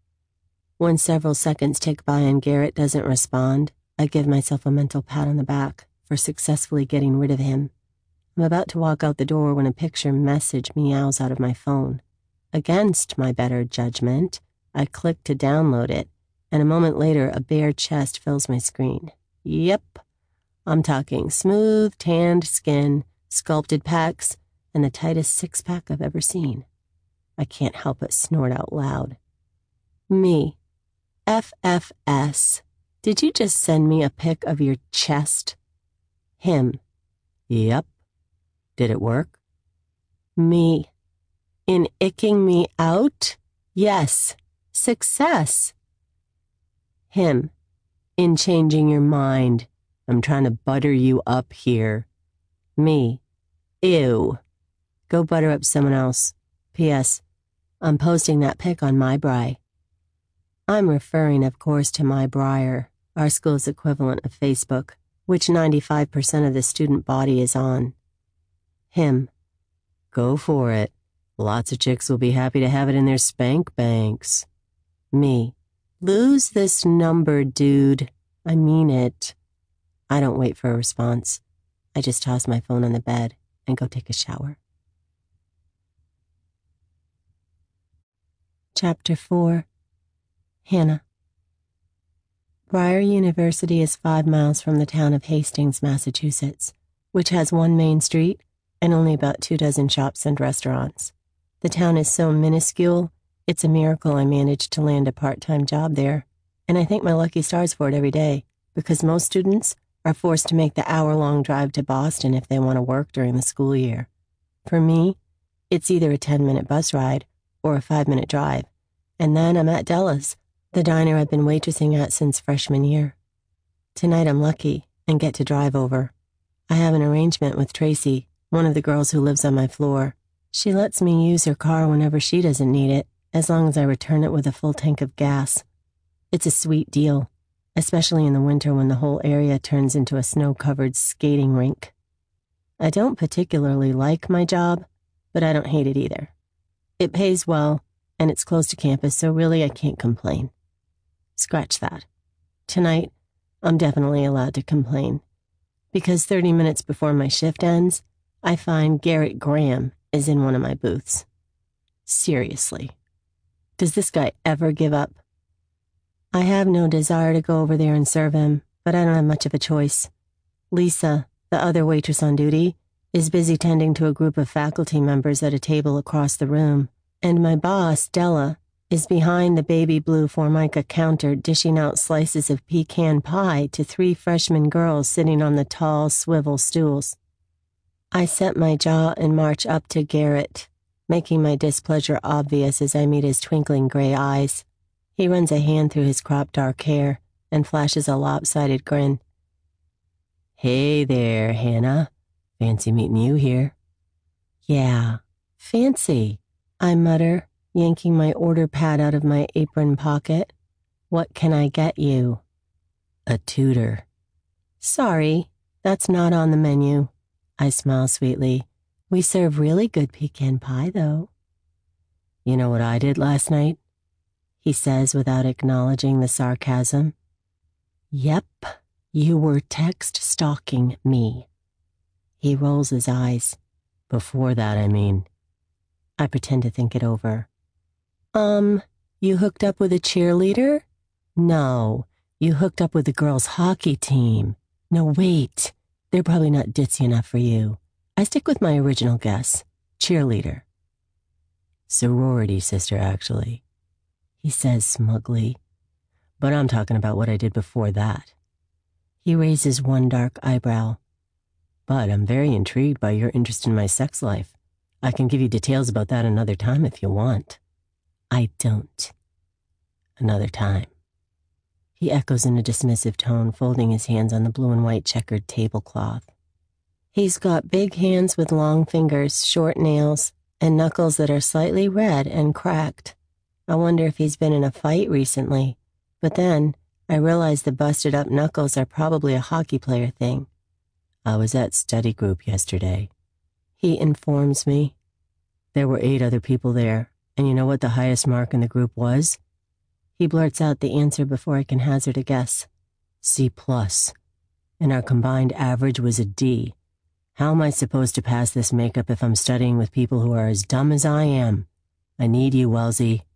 When several seconds tick by and Garrett doesn't respond, I give myself a mental pat on the back for successfully getting rid of him. I'm about to walk out the door when a picture message meows out of my phone. Against my better judgment, I click to download it, and a moment later a bare chest fills my screen. Yep, I'm talking smooth, tanned skin, sculpted pecs, and the tightest six-pack I've ever seen. I can't help but snort out loud. Me. FFS. Did you just send me a pic of your chest? Him. Yep. Did it work? Me. In icking me out? Yes. Success. Him. In changing your mind. I'm trying to butter you up here. Me. Ew. Go butter up someone else. P.S. I'm posting that pic on MyBri. I'm referring, of course, to MyBrier, our school's equivalent of Facebook, which 95% of the student body is on. Him. Go for it. Lots of chicks will be happy to have it in their spank banks. Me. Lose this number, dude. I mean it. I don't wait for a response. I just toss my phone on the bed and go take a shower. Chapter 4. Hannah. Briar University is 5 miles from the town of Hastings, Massachusetts, which has one main street and only about 24 shops and restaurants. The town is so minuscule, it's a miracle I managed to land a part-time job there, and I thank my lucky stars for it every day, because most students are forced to make the hour-long drive to Boston if they want to work during the school year. For me, it's either a 10-minute bus ride or a 5-minute drive, and then I'm at Della's, the diner I've been waitressing at since freshman year. Tonight I'm lucky and get to drive over. I have an arrangement with Tracy, one of the girls who lives on my floor. She lets me use her car whenever she doesn't need it, as long as I return it with a full tank of gas. It's a sweet deal, especially in the winter when the whole area turns into a snow-covered skating rink. I don't particularly like my job, but I don't hate it either. It pays well, and it's close to campus, so really I can't complain. Scratch that. Tonight, I'm definitely allowed to complain, because 30 minutes before my shift ends, I find Garrett Graham is in one of my booths. Seriously. Does this guy ever give up? I have no desire to go over there and serve him, but I don't have much of a choice. Lisa, the other waitress on duty, is busy tending to a group of faculty members at a table across the room, and my boss, Della, is behind the baby blue Formica counter dishing out slices of pecan pie to 3 freshman girls sitting on the tall swivel stools. I set my jaw and march up to Garrett, making my displeasure obvious as I meet his twinkling gray eyes. He runs a hand through his cropped dark hair and flashes a lopsided grin. Hey there, Hannah. Fancy meeting you here. Yeah, fancy, I mutter, yanking my order pad out of my apron pocket. What can I get you? A tutor. Sorry, that's not on the menu. I smile sweetly. We serve really good pecan pie, though. You know what I did last night? He says without acknowledging the sarcasm. Yep, you were text stalking me. He rolls his eyes. Before that, I mean. I pretend to think it over. You hooked up with a cheerleader? No, you hooked up with the girls' hockey team. No, wait. They're probably not ditzy enough for you. I stick with my original guess. Cheerleader. Sorority sister, actually. He says smugly. But I'm talking about what I did before that. He raises one dark eyebrow. But I'm very intrigued by your interest in my sex life. I can give you details about that another time if you want. I don't. Another time. He echoes in a dismissive tone, folding his hands on the blue and white checkered tablecloth. He's got big hands with long fingers, short nails, and knuckles that are slightly red and cracked. I wonder if he's been in a fight recently, but then I realize the busted-up knuckles are probably a hockey player thing. I was at study group yesterday. He informs me. There were 8 other people there, and you know what the highest mark in the group was? He blurts out the answer before I can hazard a guess. C+. And our combined average was a D. How am I supposed to pass this makeup if I'm studying with people who are as dumb as I am? I need you, Wellesley.